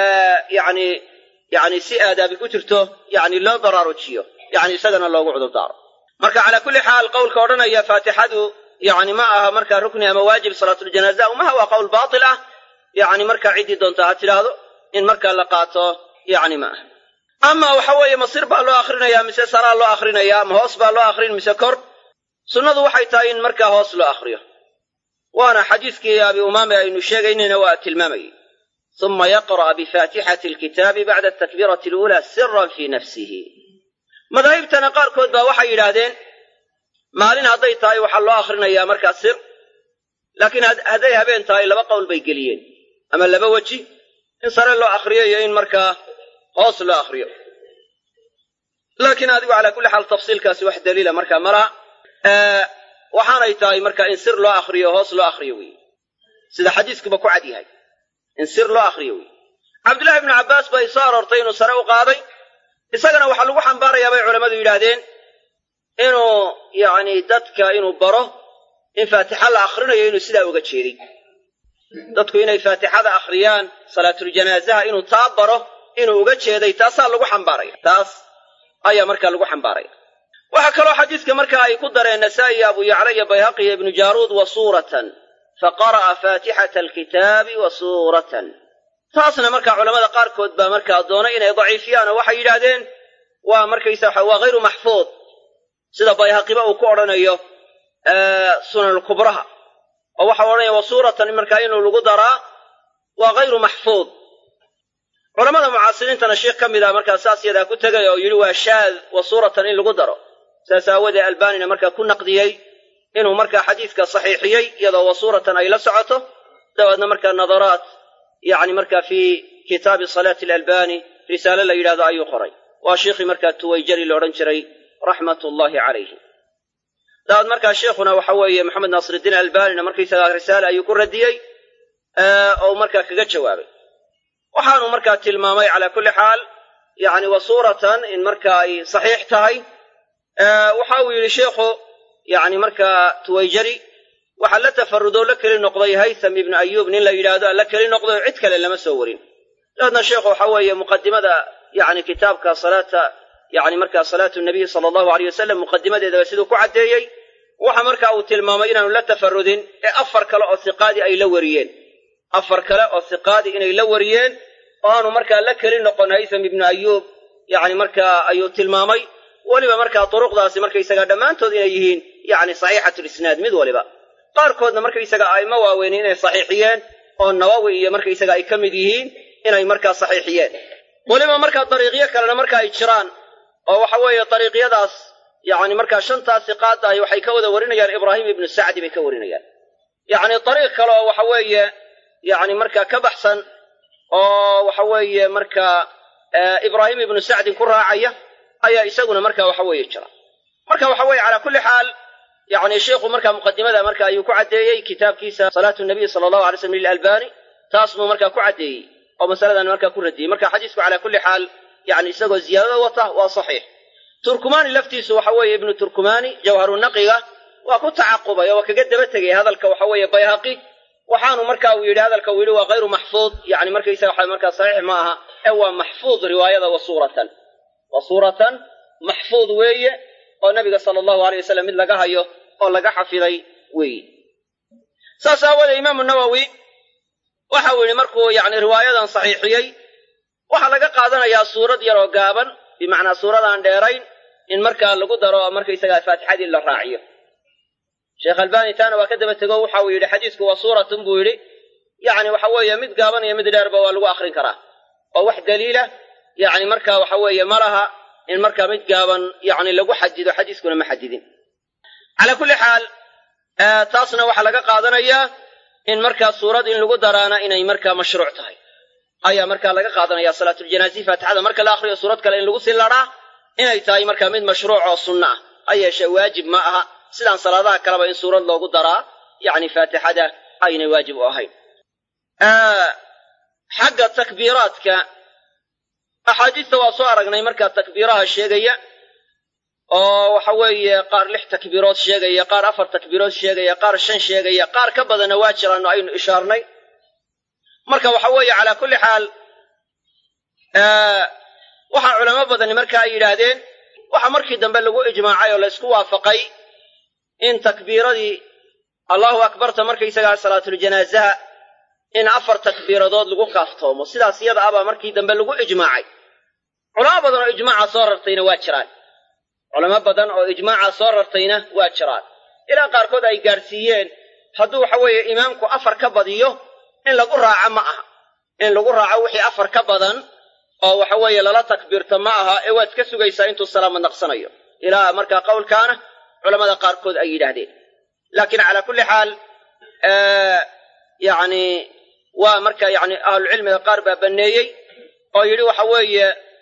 يعني سئادة بكترته يعني لا براروتشيو يعني سجن الله عذر دار مركا على كل حال قول كورنا يا فاتحة يعني معها مركا ركن مواجب صلاة الجنازة وما هو قول باطلة يعني مركا عدي دونتها تلاذو إن مركا لقاته يعني معه أما وحوية مصير بالله آخرين يا مسا سرى الله آخرين يا مهوس بالله آخرين مسا كرب سنة وحي تاين مركا هوس الله آخريه وأنا حديثك يا أبي أمامة إنه شيئين نوات المامي ثم يقرأ بفاتحة الكتاب بعد التكبيرة الأولى سرا في نفسه مذاهب تنقار كودبا وحي إلهدين مالين هذي تاي وحا الله آخرين يا مركا سر لكن هذي هبين تاي لبقوا البيقليين أما لبوجي إن صار الله آخريه يين مركا هوس الله آخريه لكن هذه على كل حال تفصيل كاسي واحد دليل مركا مرأ waxaana ay tahay marka in sir loo akhriyo hoos loo akhriyo weey sida xadiisku ba ku cad yahay in sir loo akhriyo weey Abdullah ibn Abbas bay soo arortay inuu sare u qaaday isagana waxa lagu xambaarayaa bay culimadu yiraahdeen inuu yaani dadka inuu baro in Faatiha la akhrinayo inuu sida uga jeeday dadku inay Faatihada akhriyaan salaatul janaazaha inuu taabaro inuu uga jeeday taas lagu xambaaraya taas ayaa marka lagu xambaaraya waxa kale xadiiska marka ay ku dareen Nasaa'i Abu Ya'la iyo Bayhaqi ibn Jarud wa suratan faqara Faatihata al-kitab wa suratan taasna marka culimada qaar kood ba marka doonay inay daciifiyaan waxa yiraahdeen waa markaysa waa غير محفوظ sida Bayhaqi ba uu ku oranayo sunan al-kubraha oo waxa oranaya wa suratan marka inuu lagu daraa waa غير محفوظ culimada mucaasiriintana sheekh kamida marka asaasiyada ku tagay oo yiri waa shaad wa suratan in lagu daro ساساودي الباني مركا كن نقديي إنه مركا حديثك صحيحيي يضا وصورة أي لسعته دوادنا مركا النظرات يعني مركا في كتاب صلاة الألباني رسالة لا يلاذ أي أخرى وشيخ مركا تويجري لورنشري رحمة الله عليه دواد مركا شيخنا وحوي محمد ناصر الدين الألباني مركا يسال رسالة أي كرديي أو مركا كجد جوابي وحانوا مركا تلمامي على كل حال يعني وصورة إن مركا صحيح تهي وحاول الشيخ يعني مركا تويجري وحل تفردوا لك لنقضي هيثم ابن أيوب نلا يلاذا لك لنقضي عدك لما سورين لأن الشيخ وحوي مقدمة يعني كتابك صلاة يعني مركا صلاة النبي صلى الله عليه وسلم مقدمة إذا بسيدوا كعديي وحمركا أو تلمامين لا تفردين أفر كلا الثقاد أي لوريين أفر كلا الثقاد إن لوريين وأنا مركا لك لنقضي هيثم ابن أيوب يعني مركا أيو تلمامي ولما مركا طرق داسي مركا يسقى دمانتود inay yihiin يعني صحيحة الإسناد mid waliba qaarkoodna marka isaga ay ma waaweyneen inay saxiixiyeen oo Nawawi iyo marka isaga ay kamid yihiin inay marka saxiixiyeen waliba marka dariiqiyo kale marka ay jiraan oo waxa weeye dariiqyadaas يعني marka shantaasi qaad ay waxay ka wada warinayaan Ibrahim ibn Sa'd bay ka warinayaan يعني dariiq kale oo waxa weeye يعني marka ka baxsan oo waxa weeye marka Ibrahim ibn Sa'd ku raacaya ayaa isaguna marka waxa weeye jira marka waxa weeye ala kulli xaal yani sheekhu marka muqaddimada marka ayuu ku cadeeyay kitaabkiisa salaatu nabi sallallahu alayhi wasallam al-albani taasmu marka ku cadeeyay oo masaladan marka ku radiyay marka xadiisku ala kulli xaal yani isagoo ziyada wata waa sahih turkumani laftiisu waxa weeye ibn turkumani jawharun naqiga waa ku tacaqubay oo kaga daba tagay hadalka waxa weeye bayhaqi waxaanu marka uu yiri hadalka uu yiri waa غير محفوظ yani marka isaga waxa marka sahih ma aha ee waa mahfuuz riwaayada wa suuratan وصورة محفوظ ويه والنبي صلى الله عليه وسلم من لقاها يو أو لقاها حفظي ويه ساساوى الإمام النووي وحاول مركو يعني رواية صحيحية وحلقة قادنا يا سورة يرو قابا بمعنى سورة عن ديرين إن مركا لقدر مركا يسقى فاتحة إلا الراعية شيخ الباني تانا وكذب تقو وحاول حديثك وصورة تنبويري يعني وحاول يمد قابا يمد داربا والو آخرين كراه وواحد دليله يعني مركا وحوية مرها إن مركا متقابا يعني لو حددوا حديث كنا محددين على كل حال taasna waxaa laga qaadanayaa in markaa suurad in lagu daraana inay markaa mashruuc tahay ayaa markaa laga qaadanaya salaatuljanaazi faatixada marka la akhriyo suurad kale in lagu sii ladhaa inay tahay markaa mid mashruuc oo sunno ah ha yeeshee waajib ma aha sidaan salaadaha kaleba in suurad loogu daraa yacni faatixada aynay waajib u ahayn xagga takbiiraadka axaadiista waa soo aragnay markaa takbiiraha sheegaya oo waxa weeye qaar 6 takbiirood sheegaya qaar 4 takbiirood sheegaya qaar 5 sheegaya qaar ka badanna waa jiraan oo aynu ishaarnay marka waxa weeye calaa kulli xaal waxaa culamo badani marka ay yidhaahdeen waxa markii dambe lagu ijmaacay oo laysku waafaqay in takbiiradii allahu akbarta markaysagaa salaatuljanaazaha in 4 takbiiradood lagu kaaftoomo sidaas iyada abaa markii dambe lagu ijmaacay culamo badan oo ijmaaca soo rartayna waa jiraan culamo badan oo ijmaaca soo rartayna waa jiraan ilaa qaarkood ay gaadhsiiyeen hadduu waxa weeye imaamku 4 ka badiyo in lagu raaco ma aha in lagu raaco wixii 4 ka badan oo waxa weeye lala takbiirto ma aha ee waad ka sugaysaa intuu salaama naqsanayo ilaa markaa qowlkaana culamada qaarkood ay yidhaahdeen laakiin calaa kulli xaal yacni waa marka yacni ahlucilmiga qaar baa banneeyey oo yidhi waxa weeye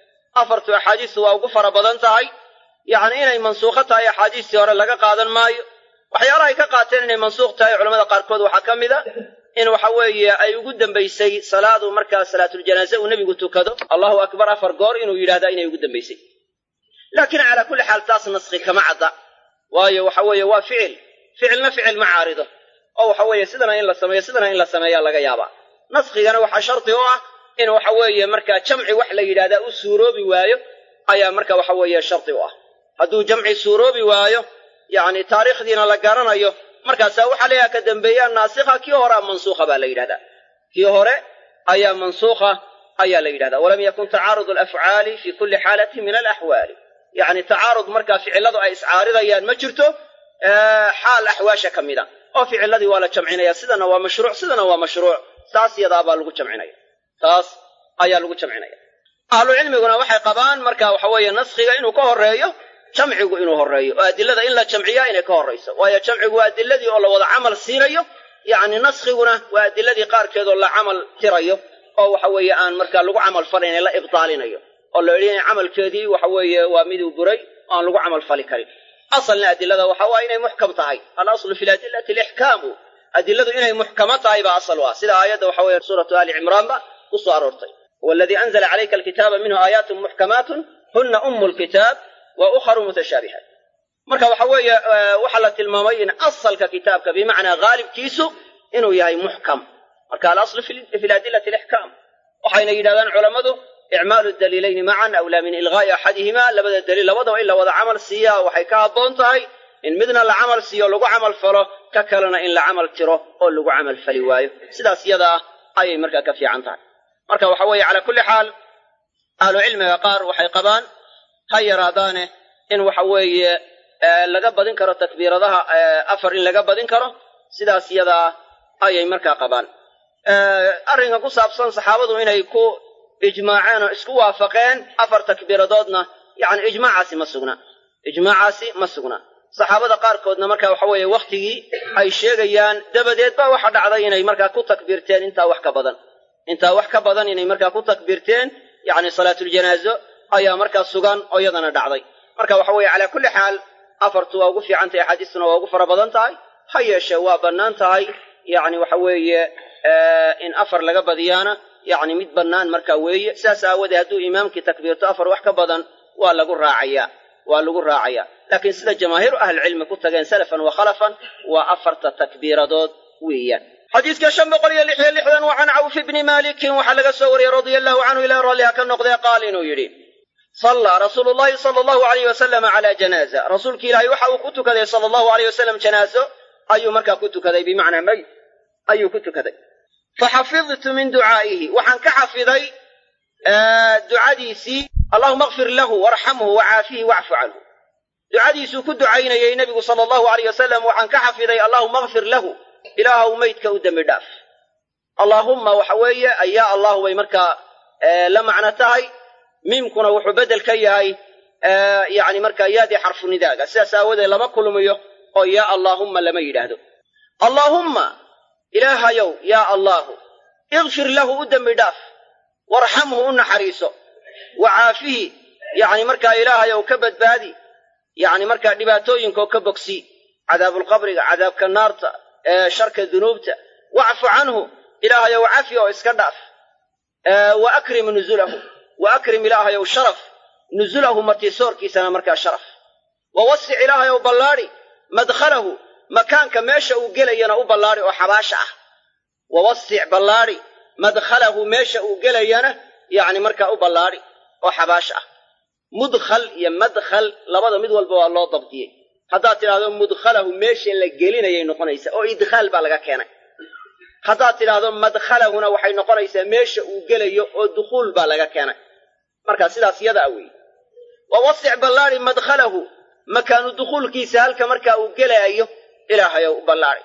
4tu axaadiistu waa ugu fara badan tahay yacni inay mansuukho tahay axaadiistii hore laga qaadan maayo waxyaalahay ka qaateen inay mansuukh tahay culamada qaarkood waxaa ka mid a in waxa weeye ay ugu dambaysay salaadu markaa salaatuljanaaze uu nebigu tukado allahu akbar 4 goor inuu yidhahdaa inay ugu dambaysay laakiin calaa kulli xaal taas naskhi kama cadda waayo waxa weeye waa ficilna ficil ma caarido oo waxa weeye sidana in la sameeyaa laga yaabaa naskhigana waxaa shardi u ah in waxa weeye markaa jamci wax la yidhahdaa u suuroobi waayo ayaa marka waxa weeye shardi u ah hadduu jamci suuroobi waayo yacni taariikhdiina la garanayo markaasaa waxaa leeyaha ka dambeeyaa naasikha kii horea mansuukha baa la yidhahdaa kii hore ayaa mansuukha ayaa la yidhahdaa walam yakun tacaarud alafcaali fi kulli xaalatin min alaxwaali yacni tacaarud markaa ficilladu ay iscaaridayaan ma jirto xaal axwaasha ka mida oo ficiladii waa la jamcinaya sidana waa mashruuc taas yadaa baa lagu jamcinaya taas ayaa lagu jamcinaya ahlucilmiguna waxay qabaan marka waxa weeye naskhiga inuu ka horreeyo jamcigu inuu horreeyo oo adilada in la jamciyaa inay ka horrayso waayo jamcigu waa adiladii oo la wada camal siinayo yacni naskhiguna waa adiladii qaarkeed oo la camal tirayo oo waxa weeye aan markaa lagu camal falayn la ibtaalinayo oo la yidhi camalkeedii waxa weeye waa miduu buray oo aan lagu camal fali karin asalna adilada waxa waa inay muxkam tahay alaslu fi ladillati alixkaamu adiladu inay muxkamo tahay baa asal u ah sida aayadda waxa weeye suuratu ali cimraanba ku soo aroortay waladii anzala calayka alkitaaba minhu aayaatun muxkamaatun hunna ummu lkitaab wa ukharu mutashaabihaat marka waxa weeye waxaa la tilmaamay in asalka kitaabka bimacnaa haalibkiisu inuu yahay muxkam marka alaslu fi ladillati alixkaam waxayna yidhahdaan culammadu icmaalu daliilayni macan awlaa min ilghaa'i axadihima labada daliil labadaba in la wada camal siiyaa waxay ka habboon tahay in midna la camal siiyo lagu camal falo ka kalena in la camal tiro oo lagu camal fali waayo sidaas yadaa ayay markaa ka fiican tahay marka waxa weeye calaa kulli xaal ahlucilmiga qaar waxay qabaan ha yaraadaane in waxa weeye laga badin karo takbiiradaha 4 in laga badin karo sidaas yadaa ayay markaa qabaan arrinka ku saabsan saxaabadu inay ku ijmaaceen oo isku waafaqeen 4 takbiiradoodna yacni ijmaacaasi ma sugna saxaabada qaarkoodna marka waxa weeye wakhtigii ay sheegayaan dabadeed baa waxa dhacday inay markaa ku takbiirteen intaa wax ka badan inay markaa ku takbiirteen yacni salaatuljanaazo ayaa markaa sugan oo iyadana dhacday marka waxa weeye calaa kulli xaal 4tu waa ugu fiican tahay axaadiistuna waa ugu fara badan tahay ha yeeshee waa bannaan tahay yacni waxa weeye in 4 laga badiyaana yacni mid bannaan markaa weeye sidaas aawadee hadduu imaamkii takbiirto 4 wax ka badan waa lagu raacayaa laakiin sida jamaahiiru ahlicilmi ku tageen salafan wa khalafan waa 4 takbiiradood weeyaan xadiiska 566 wa can cawf bni maalikin waxaa laga soo wariyey radia allahu canhu ilaa ralliha ka noqdee qaal inuu yidhi sallaa rasuulu llahi sala allahu alayh wasalam calaa janaaza rasuulki ilaahay waxa uu ku tukaday sala allahu alayh wasalam janaazo ayuu markaa ku tukaday bimacnaa mayd ayuu ku tukaday faxafidtu min ducaa'ihi waxaan ka xafiday ducadiisii allahuma akfir lahu warxamhu wacaafihi wacfu canhu ducadiisuu ku ducaynayay nebigu sala allahu alayh wasalam waxaan ka xafiday allahuma akfir lahu ilaahow maydka u dembi dhaaf allaahumma waxa weeye ayaa allahu bay markaa la macno tahay miimkuna wuxuu beddel ka yahay yacni markaa yaadii xarfu nidaaga sidaas aawadeed lama kulmiyo oo yaa allaahumma lama yidhaahdo allaahumma ilaahayow yaa allaahu ikfir lahu u dembi dhaaf warxamhu u naxariiso wacaafihi yacni markaa ilaahayow ka badbaadi yacni markaa dhibaatooyinkaoo ka bogsii cadaabulqabriga cadaabka naarta sharka dunuubta wacfu canhu ilaahayow cafi oo iska dhaaf wa akrim nuzulahu wa akrim ilaahayow sharaf nuzulahu martisoorkiisana markaa sharaf wa wasic ilaahayow ballaadhi madkhalahu makaanka meesha uu gelayana u ballaadhi oo xabaasha ah wa wasic ballaadhi madkhalahu meesha uu gelayana yacni markaa u ballaadhi oo xabaash ah mudkhal iyo madkhal labada mid walba waa loo dabdiyey haddaad tidhaahdo mudkhalahu meesha la gelinayay noqonaysaa oo idkhaal baa laga keenay haddaad tidhaahdo madkhalahuna waxay noqonaysaa meesha uu gelayo oo dukhuul baa laga keenay markaa sidaas yadaa weeye wa wasic ballaadhi madkhalahu makaanu dukhuulkiisa halka markaa uu gelaayo ilaahayow u ballaadhi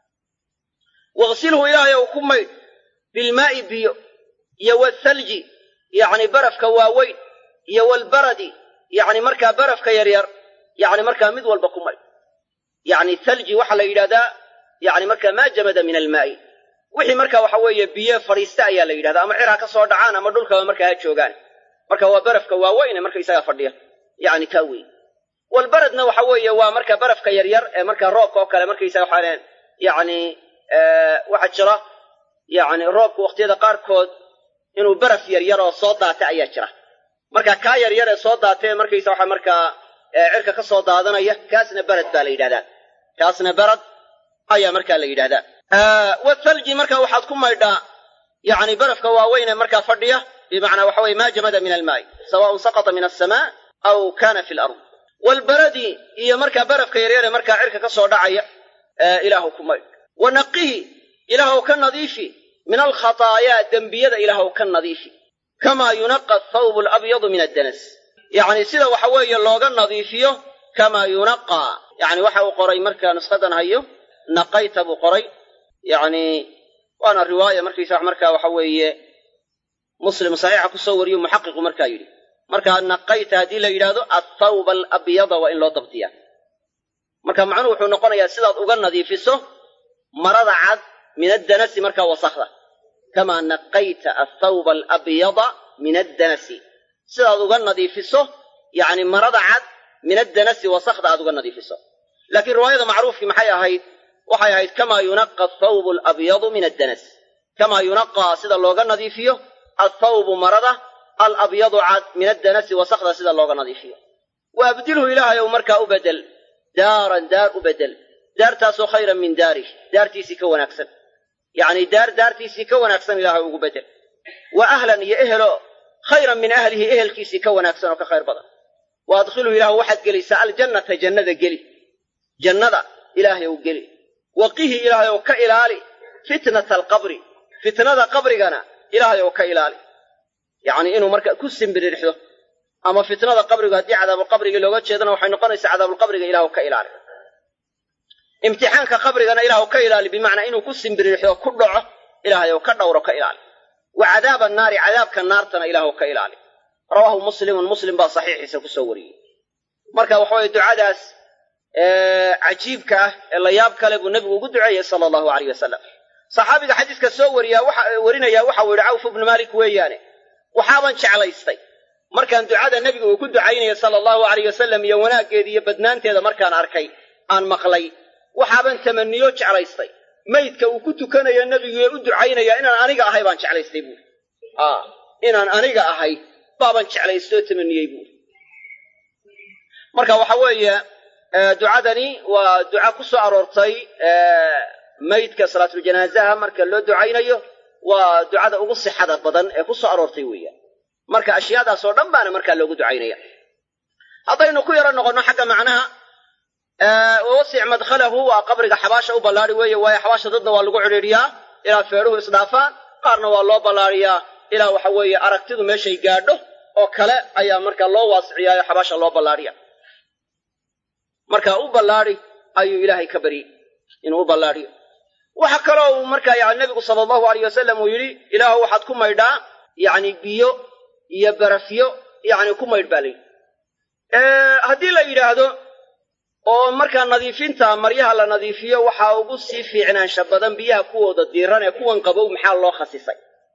waqsilhu ilaahayow ku maydh bilmaa'i biyo iyo wathalji yacni barafka waaweyn iyo walbaradi yacni markaa barafka yaryar yacni markaa mid walba ku maydh yacni thalji waxaa la yidhahdaa yacni markaa maa jamada min almaa'i wixii markaa waxa weeye biyo fadhiista ayaa la yidhahdaa ama ciraa ka soo dhacaan ama dhulkaba markaa ha joogaan marka waa barafka waaweyn ee markaysagaa fadhiya yacni kaa weyn walbaradna waxa weeye waa markaa barafka yaryar ee markaa roobka oo kale markaysaga waxaa yacni waxaa jira yacni roobka wakhtiyada qaarkood inuu baraf yaryar oo soo daata ayaa jira marka kaa yaryar ee soo daatee markaysa waxa markaa cirka ka soo daadanaya kaasna barad baa la yidhahdaa kaasna barad ayaa markaa la yidhahdaa wathalji markaa waxaad ku maydhaa yacni barafka waaweyn ee markaa fadhiya bimacnaa waxa weye maa jamada min almaa'i sawaaun saqata min alsamaa aw kana fi lard walbaradi iyo markaa barafka yaryar ee markaa cirka ka soo dhacaya ilaahu ku maydh wa naqihi ilaahw ka nadiifi min alkhataayaa dembiyada ilaahw ka nadiifi kamaa yunaqa athawbu alabyadu min addanas yacni sida waxa weeye looga nadiifiyo kamaa yunaqaa yacni waxa uu qoray markaa nushadan hayo naqayta buu qoray yacni waana riwaaya markaysa markaa waxa weeye muslim saxiixa ku soo wariyo muxaqiqu markaa yidhi markaa naqayta haddii la yidhaahdo athawba alabyada waa in loo dabdiyaa marka macnuhu wuxuu noqonayaa sidaad uga nadiifiso marada cad min addanasi markaa wasakda kamaa naqayta athawba alabyada min addanasi sidaad uga nadiifiso yacni marada cad min addanasi wasakda aad uga nadiifiso laakiin riwaayada macruufkii maxay ahayd waxay ahayd kamaa yunaqa athawbu alabyadu min addanas kamaa yunaqaa sida looga nadiifiyo athawbu marada alabyadu cad min addanasi wasakda sida looga nadiifiyo wa abdilhu ilaahayow markaa u bedel daaran daar u bedel daartaasoo khayran min daarih daartiisii ka wanaagsan yacni daartiisii ka wanaagsan ilaahay ugu bedel wa ahlan iyo ehelo khayran min ahlihi ehelkiisii ka wanaagsan oo ka khayr badan wa adkhilhu ilaahu waxaad gelaysaa aljannata jannada geli jannada ilaahay ou geli waqihi ilaahay ou ka ilaali fitnata alqabri fitnada qabrigana ilaahay ou ka ilaali yacni inuu marka ku simbiririxdo ama fitnada qabrigu haddii cadaabulqabrigii looga jeedana waxay noqonaysaa cadaabulqabriga ilahu ka ilaali imtixaanka qabrigana ilaahu ka ilaali bimacnaa inuu ku simbiririxdo ku dhaco ilaahay ou ka dhowro ka ilaali wa cadaaba annaari cadaabka naartana ilaahu ka ilaali rawaahu muslimun muslim baa saxiixiisa ku soo wariyey marka waxa weye ducadaas cajiibka ah ee la yaab kale buu nebigu ugu duceeyey sala allahu alayh wasalam saxaabiga xadiiska soo warinaya waxau yidhi cawf ibnu maalik weeyaane waxaaban jeclaystay markaan ducada nebiga uu ku ducaynaya sala allahu alayh wasalam iyo wanaaggeeda iyo badnaanteeda markaan arkay aan maqlay waxaaban tamaniyo jeclaystay maydka uu ku tukanayo nebigu ee u ducaynaya inaan aniga ahay baan jeclaystay buuri inaan aniga ahay baaban jeclaystoo tamaniyey buuri marka waxa weeye ducadani waa duca ku soo aroortay maydka salaatuljanaazaha marka loo ducaynayo waa ducada ugu sixada badan ee ku soo aroortay weeyaan marka ashyaadaasoo dhan baana markaa loogu ducaynaya haddaynu ku yaro noqonno xagga macnaha wawasic madkhalahu waa qabriga xabaasha u ballaari weeye waayo xabaasha dadna waa lagu cidhiidhiyaa ilaa feedhuhu isdhaafaan qaarna waa loo ballaariyaa ilaa waxa weeye aragtidu meeshay gaadho oo kale ayaa markaa loo waasiciyaayo xabaasha loo ballaariya markaa u ballaari ayuu ilaahay ka baryey inuu u ballaariyo waxa kaloo uu markaa yani nebigu sala allahu alayh wasalam uu yidhi ilaahu waxaad ku maydhaa yacni biyo iyo barafyo yacni ku maydh baa layidhi haddii la yidhaahdo oo markaa nadiifinta maryaha la nadiifiyo waxaa ugu sii fiicnaansha badan biyaha kuwooda diiran ee kuwan qabow maxaa loo khasisay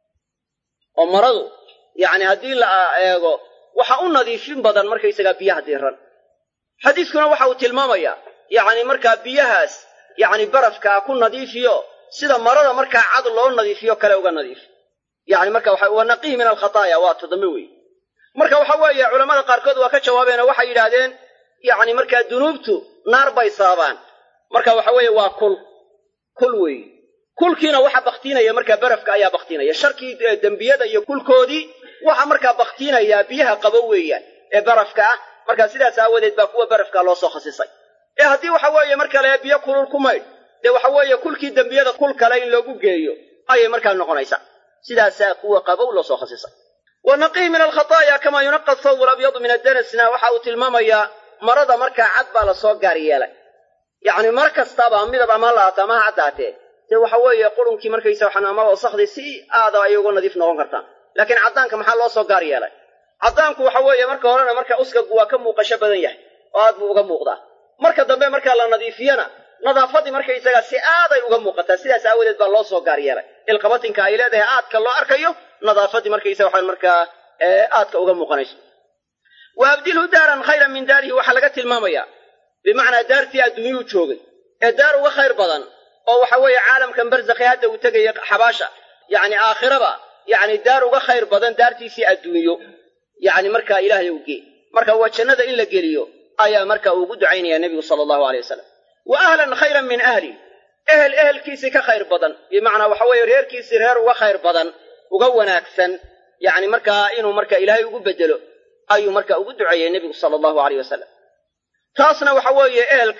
oo maradu yacni haddii la eego waxa u nadiifin badan markaysagaa biyaha diiran xadiiskuna waxa uu tilmaamayaa yacni markaa biyahaas yacni barafkaa ku nadiifiyo sida marada markaa cad loo nadiifiyo kale uga nadiifi yacni marka wa naqihi min alkhataaya waa toddoba wey marka waxa weeye culammada qaarkood waa ka jawaabeen oo waxay yidhaahdeen yacni markaa dunuubtu naar bay sababaan marka waxa weeye waa kul weeye kulkiina waxa baktiinaya markaa barafka ayaa baktiinaya sharkii dembiyada iyo kulkoodii waxa markaa baktiinaya biyaha qabo weeyaan ee barafka ah markaa sidaas aawadeed baa kuwa barafka loo soo khasisay ee haddii waxa weeye marka le biyo kulul ku maydh dee waxa weeye kulkii dembiyada kul kale in loogu geeyo ayay markaa noqonaysaa sidaasaa kuwa qabow loo soo khasisay wa naqihi min alkhataaya kamaa yunaqa athawbu alabyadu min addanasna waxa uu tilmaamayaa marada markaa cad baa lasoo gaar yeelay yacni mar kastaba midab ama laata ama ha caddaatee dee waxa weeye qurunkii markaysa waxaan ama wasakhdii si aada ayay uga nadiif noqon kartaan laakiin caddaanka maxaa loo soo gaar yeelay caddaanku waxa weeye marka horena marka uskagu waa ka muuqasho badan yahay oo aad buu uga muuqdaa marka dambe markaa la nadiifiyana nadaafadii markaysaga si aaday uga muuqataa sidaas aawadeed baa loo soo gaar yeelay ilqabatinka ay leedahay aadka loo arkayo nadaafadii markaysa waxaan markaa aadka uga muuqanayso wa abdilhu daaran khayran min daarihi waxaa laga tilmaamayaa bimacnaa daartii adduunyuu joogay ee daar uga khayr badan oo waxa weeye caalamkan barzakhi hadda uu tegaya xabaasha yacni aakhiraba yacni daar uga khayr badan daartiisii adduunyo yacni markaa ilaahay u gee marka waa jannada in la geliyo ayaa marka uu ugu ducaynaya nebigu sala allahu aleyh wasalam wa ahlan khayran min ahli ehelkiisii ka khayr badan bimacnaa waxa weeye reerkiisii reer uga khayr badan uga wanaagsan yacni markaa inuu marka ilaahay ugu bedelo ayuu marka ugu duceeyey nebigu sala allahu aleyh wasalam taasna waxa weeye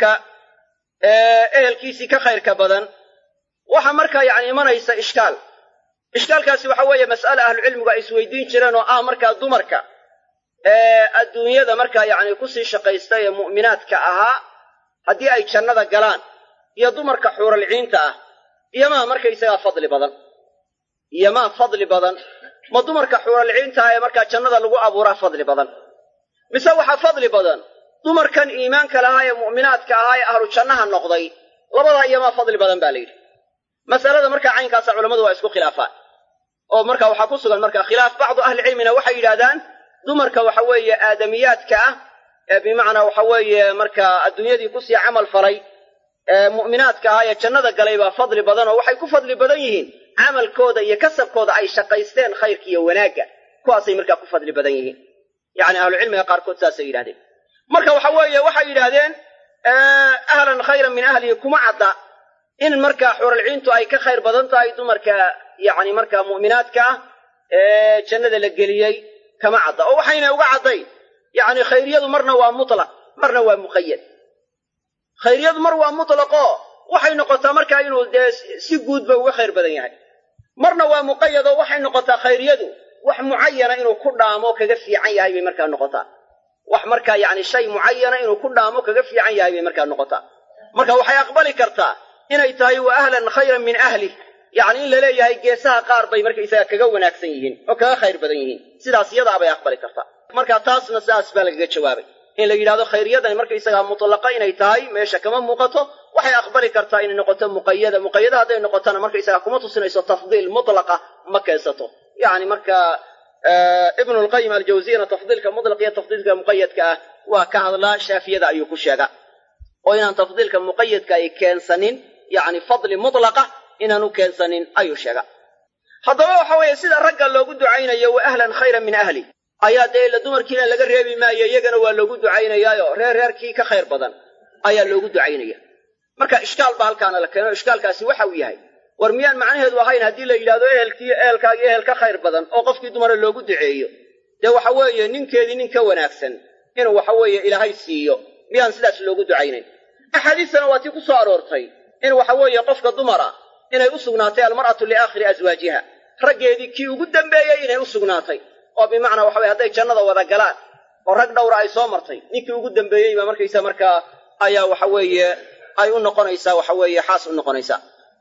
ehelkiisii ka khayrka badan waxa markaa yacni imanaysa ishkaalkaasi waxa weeye mas'ale ahlucilmigu ay isweydiin jireen oo ah markaa dumarka adduunyada markaa yacni kusii shaqaysta ee mu'minaadka ahaa haddii ay jannada galaan iyo dumarka xuuralciinta ah iyomaa markaysagaa fadli badan ma dumarka xuuralciinta ah ee markaa jannada lagu abuuraa fadli badan mise waxaa fadli badan dumarkan iimaanka lahaa ee mu'minaadka ahaa ee ahlu jannaha noqday labadaa iyomaa fadli badan baa la yidhi masalada markaa caynkaasa culammadu waa isku khilaafaan oo marka waxaa ku sugan marka khilaaf bacdu ahlicilmina waxay yidhahdaan dumarka waxa weeye aadamiyaadka ah ee bimacnaa waxa weeye markaa adduunyadii kusii camal falay ee mu'minaadka ah ee jannada galay baa fadli badan oo waxay ku fadli badan yihiin camalkooda iyo kasabkooda ay shaqaysteen khayrka iyo wanaagga kuwaasay markaa ku fadli badan yihiin yacni ahlucilmiga qaarkood saasay yidhahdeen marka waxa weeye waxay yidhaahdeen ahlan khayran min ahlihi kuma cadda in markaa xuralciintu ay ka khayr badan tahay dumarka yacni markaa mu'minaadka ah ee jannada la geliyey kama cadda oo waxayna uga caddayn yacni khayryadu marna waa mutlaq marna waa muqayad khayryadu mar waa mutlaqoo waxay noqotaa markaa inuu dee si guudba uga khayr badan yahay marna waa muqayad oo waxay noqotaa khayryadu wax mucayana inuu ku dhaamo kaga fiican yahay bay markaa noqotaa wax markaa yacni shay mucayana inuu ku dhaamo kaga fiican yahay bay markaa noqotaa marka waxay aqbali kartaa inay tahay wa ahlan khayran min ahlih yacni in la leeyahay geesaha qaar bay markaysaga kaga wanaagsan yihiin oo kaga khayr badan yihiin sidaas iyadaa bay aqbali kartaa marka taasna sidaas baa lagaga jawaabay in la yidhahdo khayriyadan markaysagaa mutlaqa inay tahay meesha kama muuqato waxay aqbali kartaa inay noqoto muqayada hadday noqotona markaysagaa kuma tusinayso tafdiil mutlaqa ma keensato yacni marka ibnu lqayim aljawziyana tafdiilka mutlaq iyo tafdiilka muqayadka ah waa ka hadlaa shaafiyada ayuu ku sheegaa oo inaan tafdiilka muqayadka ay keensanin yacni fadli mutlaqa inaan u keensanin ayuu sheegaa haddaba waxa weeye sida ragga loogu ducaynayo wa ahlan khayran min ahli ayaa dee ila dumarkiina laga reebi maayo iyagana waa loogu ducaynayaayo reerkii ka khayr badan ayaa loogu ducaynaya marka ishkaal baa halkaana la keeno ishkaalkaasi waxa uu yahay war miyaan macnaheedu ahayn haddii la yidhahdo ehelkaagi ehel ka khayr badan oo qofkii dumara loogu duceeyo dee waxa weeye ninkeedii nin ka wanaagsan inuu waxa weeye ilaahay siiyo miyaan sidaas loogu ducaynayn axaadiistana waa tii ku soo aroortay in waxa weeye qofka dumara inay u sugnaatay almar'atu liaakhiri aswaajiha raggeedii kii ugu dambeeyey inay u sugnaatay oo bimacnaa waxa weye hadday jannada wada galaan oo rag dhowra ay soo martay ninkii ugu dambeeyey baa markaysa markaa ayaa waxa weeye ay u noqonaysaa waxa weeye xaas u noqonaysaa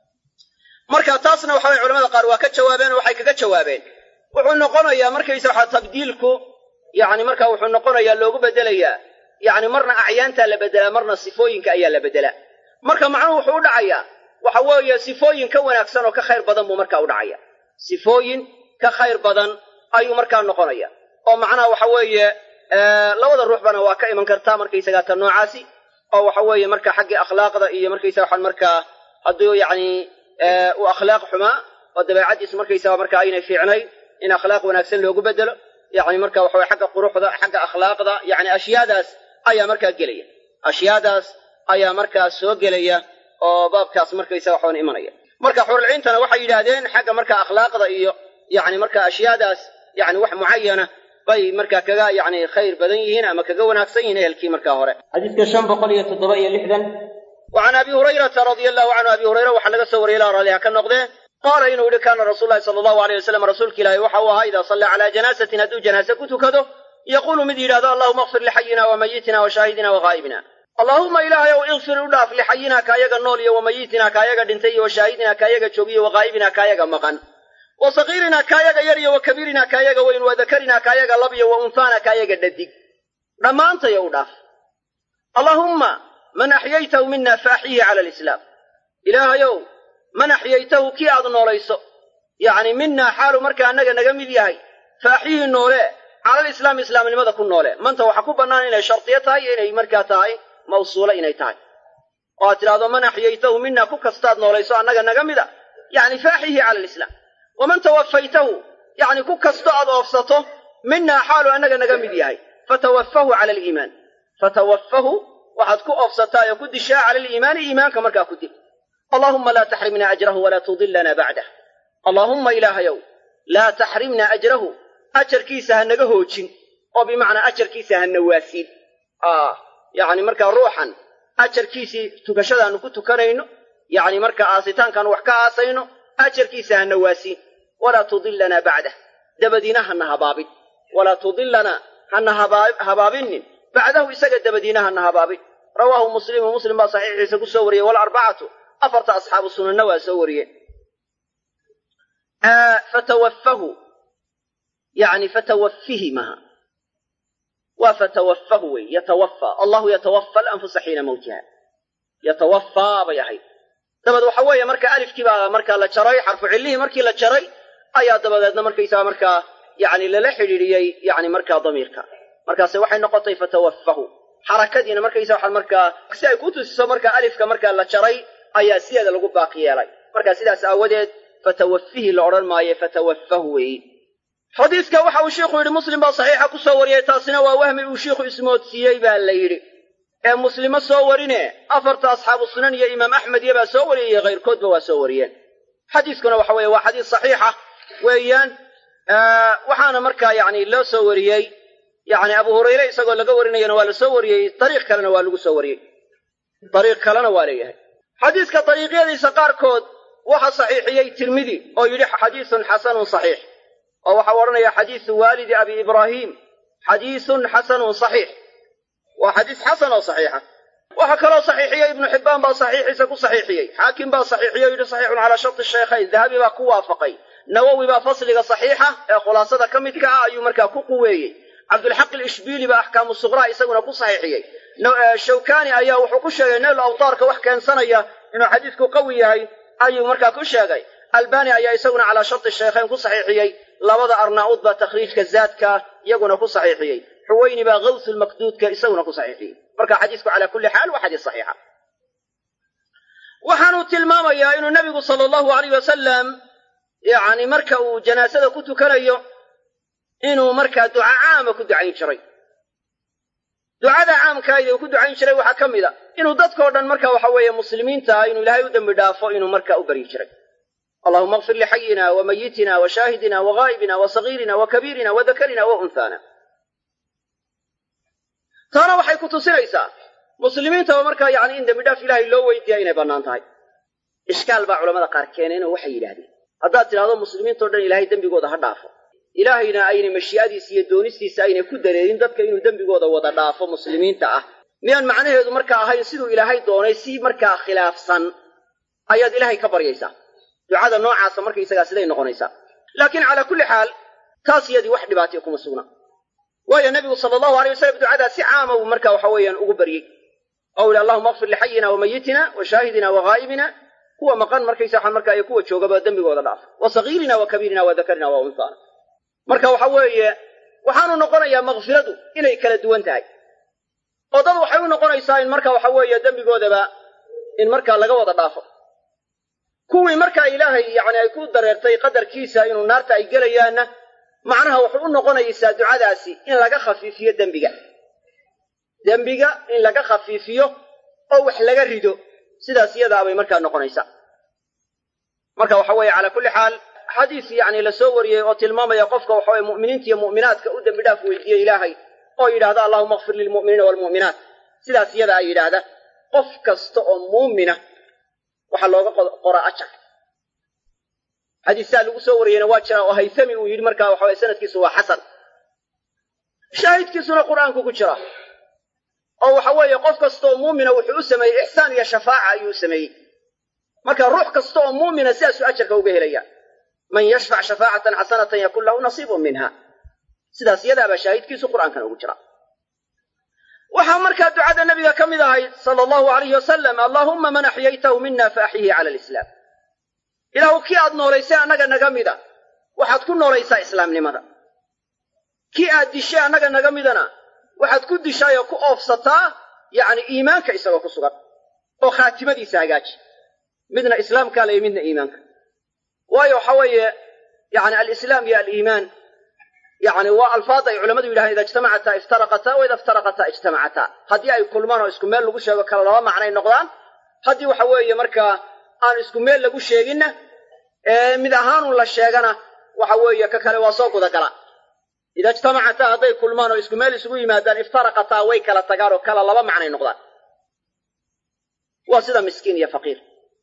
marka taasna waxa weye culamada qaar waa ka jawaabeen oo waxay kaga jawaabeen wuxuu noqonayaa markaysa waxa tabdiilku yacni marka wuxuu noqonayaa loogu bedelayaa yacni marna acyaantaa la beddelaa marna sifooyinka ayaa la beddelaa marka macnuhu wuxuu u dhacayaa waxa weeye sifooyin ka wanaagsan oo ka khayr badan buu markaa u dhacaya sifooyin ka khayr badan ayuu markaa noqonaya oo macnaha waxa weeye labada ruuxbana waa ka iman kartaa markaysagaa ta noocaasi oo waxa weeye marka xaggii akhlaaqda iyo markaysaga waxaan markaa hadduu yacni uu akhlaaq xumaa oo dabeecaddiisu markaysaga markaa aynay fiicnayn in akhlaaq wanaagsan loogu beddelo yacni marka waxa weye xagga quruxda xagga akhlaaqda yacni ashyaadaas ayaa markaa gelaya ashyaadaas ayaa markaa soo gelaya oo baabkaas markaysaga waxaan imanaya marka xurulciintana waxay yidhaahdeen xagga markaa akhlaaqda iyo yacni markaa ashyaadaas yacni wax mucayana bay markaa kaga yacni khayr badan yihiin ama kaga wanaagsan yihiin ehelkii markaa hore xadiiska 567 وعن أبي هريرة رضي الله عنه أبي هريرة وحلق سوري إلى رضيها كالنقضة قال إنه كان رسول الله صلى الله عليه وسلم رسولك لا يوحى إذا صلى على جنازة هدو جنازة كتكده يقول مدير هذا اللهم اغفر لحينا وميتنا وشاهدنا وغائبنا اللهم إلهي واغفر لنا لحينا كايغا نولي وميتنا كايغا دنتي وشاهدنا كايغا شوبي وغائبنا كايغا مغن وصغيرنا كايغا يري وكبيرنا كايغا وين وذكرنا كايغا لبي وأنثانا كايغا ددق لما أنت يوداف اللهم من أحييته منا فأحيه على الإسلام إلهي من أحييته كي أظن ليسو يعني منا حال مركا أنك نقمي ذيهي فأحيه النولي على الإسلام إسلام لماذا كن نولي من توحكو بنان إلى شرطيتها إلى مركا تاي موصولة إلى تاي قاتل هذا من أحييته منا كوك استاذ نوليسو أنك نقمي ذا يعني فأحيه على الإسلام ومن توفيته يعني كوك استاذ أفسطه منا حال أنك نقمي ذيهي فتوفه على الإيمان فتوفه waxaad ku oofsataa oo ku dishaa cala aliimaani iimaanka markaa ku dil allahumma laa taxrimna ajrahu walaa tudillana bacdah allahumma ilaahayow laa taxrimna ajrahu ajarkiisa ha naga hoojin oo bimacnaa ajarkiisa ha nawaasiin yacni markaa ruuxan ajarkiisii tukashadaannu ku tukanayno yacni markaa aasitaankaannu wax ka aasayno ajarkiisa ha nawaasiin walaa tudillana bacdah dabadiina hana habaabin walaa tudillana hana habaabinin بعده يسجد دبدينها النهبابي رواه مسلم ومسلم با صحيح يسجد سوريه والأربعة أفرت أصحاب السنة النوى سوريه فتوفه يعني فتوفه معها وفتوفه يتوفى الله يتوفى الأنفس حين موتها يتوفى بيحي دبد وحوية مركا ألف كبا مركا لتشري حرف عليه مركي لتشري أيا دبدنا مركا يسا مركا يعني للحريري يعني مركا ضميرك markaas waxay noqotay fatawaffahu harakadiina markaysa waxa markaa si ay ku tusiso marka alifka marka la jaray ayaa sideeda lagu baaqi yeelay marka sidaas aawadeed fatawaffihi la oran maayo fatawaffahu xadiiska waxa uu sheekhu yiri muslim baa saxiixa ku soo wariyay taasina waa wahmi uu sheekhu ismoodsiiyay baa la yiri ee muslima soo warine afarta asxaabu sunan iyo imaam ahmed iyo baa soo wariyay qeyrkoodba waa soo wariyeen xadiiskuna waxa weeye waa xadiis saxiixa weeyaan waxaana marka yaani loo soo wariyay يعني أبو هريرة يسقى لجورنا ينوال سوري طريق كلنا والجو سوري طريق كلنا واليه حديث كطريق هذه سقار كود وح صحيحي الترمذي أو يلح حديث حسن صحيح أو حورنا يا حديث والد أبي إبراهيم حديث حسن صحيح وحديث حسن صحيحة وحكى صحيحي ابن حبان با صحيح يسقى صحيحي حاكم با صحيحي يقول صحيح على شرط الشيخين ذهبي با كوافقي نووي با فصل صحيحة خلاصة كم تكا يمركا كوكوي عبد الحق الإشبيلي بأحكام الصغرى يسوون أبو صحيحي الشوكاني أيها وحكوشة نيل الأوطار كوحكا سنية إنه حديثك قوي هاي أيها مركا كوشة الباني أيها يسوون على شرط الشيخين كو صحيحي لوضع أرناؤوط بتخريج كالذات يقون كو صحيحي حويني بغوث المكدود يسوون كو صحيحي مركا حديثك على كل حال وحديث صحيحة وحانو تلماما يا إنه النبي صلى الله عليه وسلم يعني مركا جناسة كنت كريو inuu markaa duca caama ku ducayn jiray ducada caamka ay ku ducayn jiray waxa kamida inuu dadka oo dhan markaa waxa weeye muslimiinta ah inuu ilaahay u dambi dhaafo inuu markaa u bari jiray Allahumma ighfir li hayyina wa mayyitina wa shahidina wa ghaibina wa saghirina wa kabirina wa dhakarina wa unthana tana waxay ku tusinaysaa muslimiinta markaa yaani in dambi dhaaf ilaahay loo weydiiyo inay banaan tahay iskaal ba culimada qaar keeneen waxay yiraahdeen haddaad tiraahdo muslimiinta oo dhan ilaahay dambigooda ha dhaafo ilaahayna ayna mashiyaadiisa iyo doonistiisa ayna ku dareerin dadka inuu dambigooda wada dhaafo muslimiinta ah miyaan macnaheedu markaa ahayn siduu ilaahay doonay si markaa khilaafsan ayaad ilaahay ka baryaysaa ducada noocaasa marka isaga siday noqonaysaa laakiin ala kulli xaal taas yadi wax dhibaato kuma sugna waayo nebigu sala allahu alay wasalam ducadaa si caama uu markaa waxa weeyaan ugu baryey oo uli allahuma akfir lixayina wa mayitina wa shaahidina wa ghaa'ibina kuwa maqan markaysa waxaan markaa iyo kuwa joogaba dembigooda dhaaf wa sagiirina wa kabiirina wa dakarina wa unsaana marka waxa weeye waxaanu noqonayaa makfiradu inay kala duwan tahay oo dad waxay u noqonaysaa in marka waxa weeye dembigoodaba in markaa laga wada dhaafo kuwii markaa ilaahay yacni ay ku dareertay qadarkiisa inuu naarta ay gelayaanna macnaha wuxuu u noqonaysaa ducadaasi in laga khafiifiyo dembiga in laga khafiifiyo oo wax laga rido sidaas iyadaa bay markaa noqonaysaa marka waxa weeye calaa kulli xaal xadiis yacni la soo wariyey oo tilmaamaya qofka waxa weye mu'miniinta iyo mu'minaadka u dembi dhaaf weydiiye ilaahay oo yidhaahda allahuma akfir lilmu'miniina waalmu'minaat sidaas iyada ay yidhaahda qof kasta oo muumina waxaa looga qoraa ajar xadiisaa lagu soo wariyeyna waa jira oo haythami uu yidhi markaa waxa weye sanadkiisu waa xasan shaahidkiisuna qur'aanku ku jira oo waxa weeye qof kasta oo muumina wuxuu u sameeyey ixsaan iyo shafaaca ayuu sameeyey marka ruux kasta oo muumina sidaasuu ajarka uga helaya man yashfac shafaacatan xasanatan yakun lahu nasiibun minha sidaas iyadaabaa shaahidkiisu qur'aankan ugu jira waxaa markaa ducada nabiga ka mid ahayd sala allahu alayhi wasalam allaahumma man axyaytahu mina faaxyihi cala alislaam ilaahu kii aad noolaysay annaga naga mida waxaad ku noolaysaa islaamnimada kii aad dishay annaga naga midana waxaad ku dishaay oo ku oofsataa yacni iimaanka isagoo ku sugan oo khaatimadiisa hagaaji midna islaamkaa laya midna iimaanka waayo waxa weeye yani alislaam iyo aliimaan yani waa alfaad ay culamadu yidhahaan ida ijtamacataa iftaraqataa wa ida iftaraqataa ijtamacataa haddii ay kulmaan oo isku meel lagu sheego kala laba macnay noqdaan haddii waxa weeye markaa aan isku meel lagu sheeginna mid ahaanun la sheegana waxa weeye ka kale waa soo gudagala ida ijtamacataa hadday kulmaan oo isku meel isugu yimaadaan iftaraqataa way kala tagaan oo kala laba macnay noqdaan waa sida miskiin iyo faqiir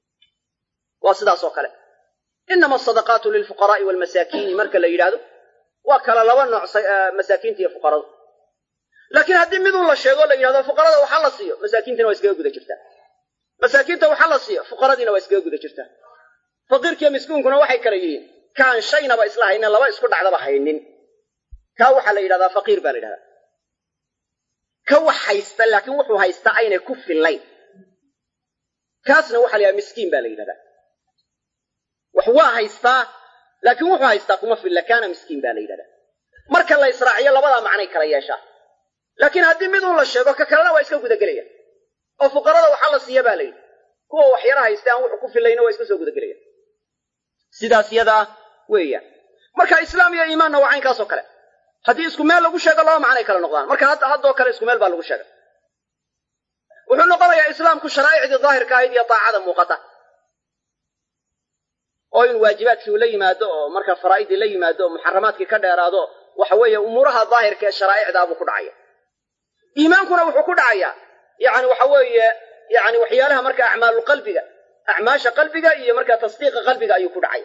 waa sidaas oo kale inama asadaqaatu lilfuqaraa'i waalmasaakiini marka la yidhaahdo waa kala laba nooc masaakiinta iyo fuqaradu laakiin haddii midun la sheego la yidhahdo fuqarada waxa la siiyo masaakiintina waa iskaga guda jirtaa masaakiinta waxa la siiyo fuqaradiina waa iskaga guda jirtaa faqiirkiiyo miskiinkuna waxay kala yihiin kaan shaynaba isla haynin laba isku dhacdaba haynin kaa waxaa la yidhahdaa faqiir baa la yidhahdaa ka wax haysta laakiin wuxuu haystaa aynay ku fillayn kaasna waxaa la yidhahdaa miskiin baa la yidhahdaa wax waa haystaa laakiin wuxuu haystaa kuma filla kaana miskiin baa la yidhahdaa marka la israaciyo labadaa macnay kala yeeshaa laakiin haddii midun la sheego ka kalena waa iska gudagelaya oo fuqarada waxa la siiya baa la yidhi kuwa wax yara haysta aan wuxuu ku fillayna waa iska soo gudagelaya sidaas yadaa weeyaan marka islaam iyo iimaanna waa caynkaasoo kale haddii isku meel lagu sheego laba macnay kala noqdaan marka haddoo kale isku meel baa lagu sheegay wuxuu noqonayaa islaamku sharaa'icdii daahirka ahayd iyo daacada muuqata oo in waajibaadkii uu la yimaado oo marka faraa'idii la yimaado oo muxaramaadkii ka dheeraado waxa weeye umuuraha daahirka ee sharaa'icdaa buu ku dhacaya iimaankuna wuxuu ku dhacayaa yani waxa weeye yani waxyaalaha marka acmaasha qalbiga iyo marka tasdiiqa qalbiga ayuu ku dhacaya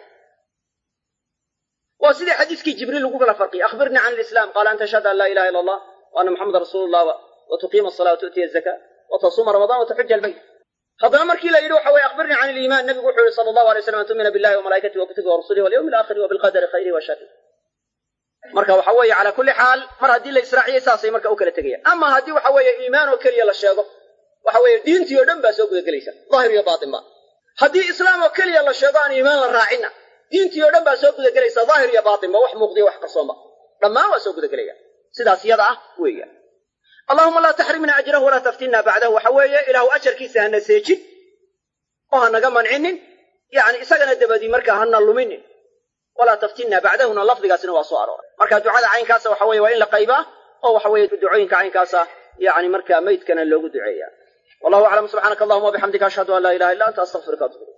waa sidii xadiiskii jibriil lagu kala farqiyay akhbirnii can alislam qaala an tashhada an laa ilaha illa allah wa anna muxamadan rasuulullah wa tuqiima asala wa tu'tiya azaka wa tasuuma ramadan wa taxuja albayt haddana markii la yidhi waxa weye akhbirnii can iliimaan nabigu wuxuu yihi sala allahu alay slam an tu'mina billahi wa malaa'ikatihi wa kutubihi wa rusulihi walyawmi alaakhiri wa bilqadari khayrihi wa sharrihi marka waxa weeye calaa kulli xaal mar haddii la israaciyey saasay marka u kala tegayaan ama haddii waxa weeye iimaan oo keliya la sheego waxa weeye diintii oo dhan baa soo gudagelaysa daahir iyo baatinba haddii islaam oo keliya la sheego aan iimaan la raacinna diintii oo dhan baa soo gudagelaysa daahir iyo baatinba wax muuqdiyo wax qarsoonba dhammaan waa soo gudagelaya sidaas iyada ah weeyaan allahuma laa taxrimna ajrahu walaa taftinna bacdahu waxa weeye ilaahu ajarkiisa hana seejin oo hanaga mancinin yani isagana dabadii markaa hana luminin walaa taftinna bacdahuna lafdigaasina waa soo arooray marka ducada caynkaasa waxa weye waa in la qaybaa oo waxa weeye ducooyinka caynkaasa yani markaa maydkana loogu duceeya wallahu aclam subxaanaka allahuma wabixamdika ashhadu an laa ilaha illa anta astaghfiruka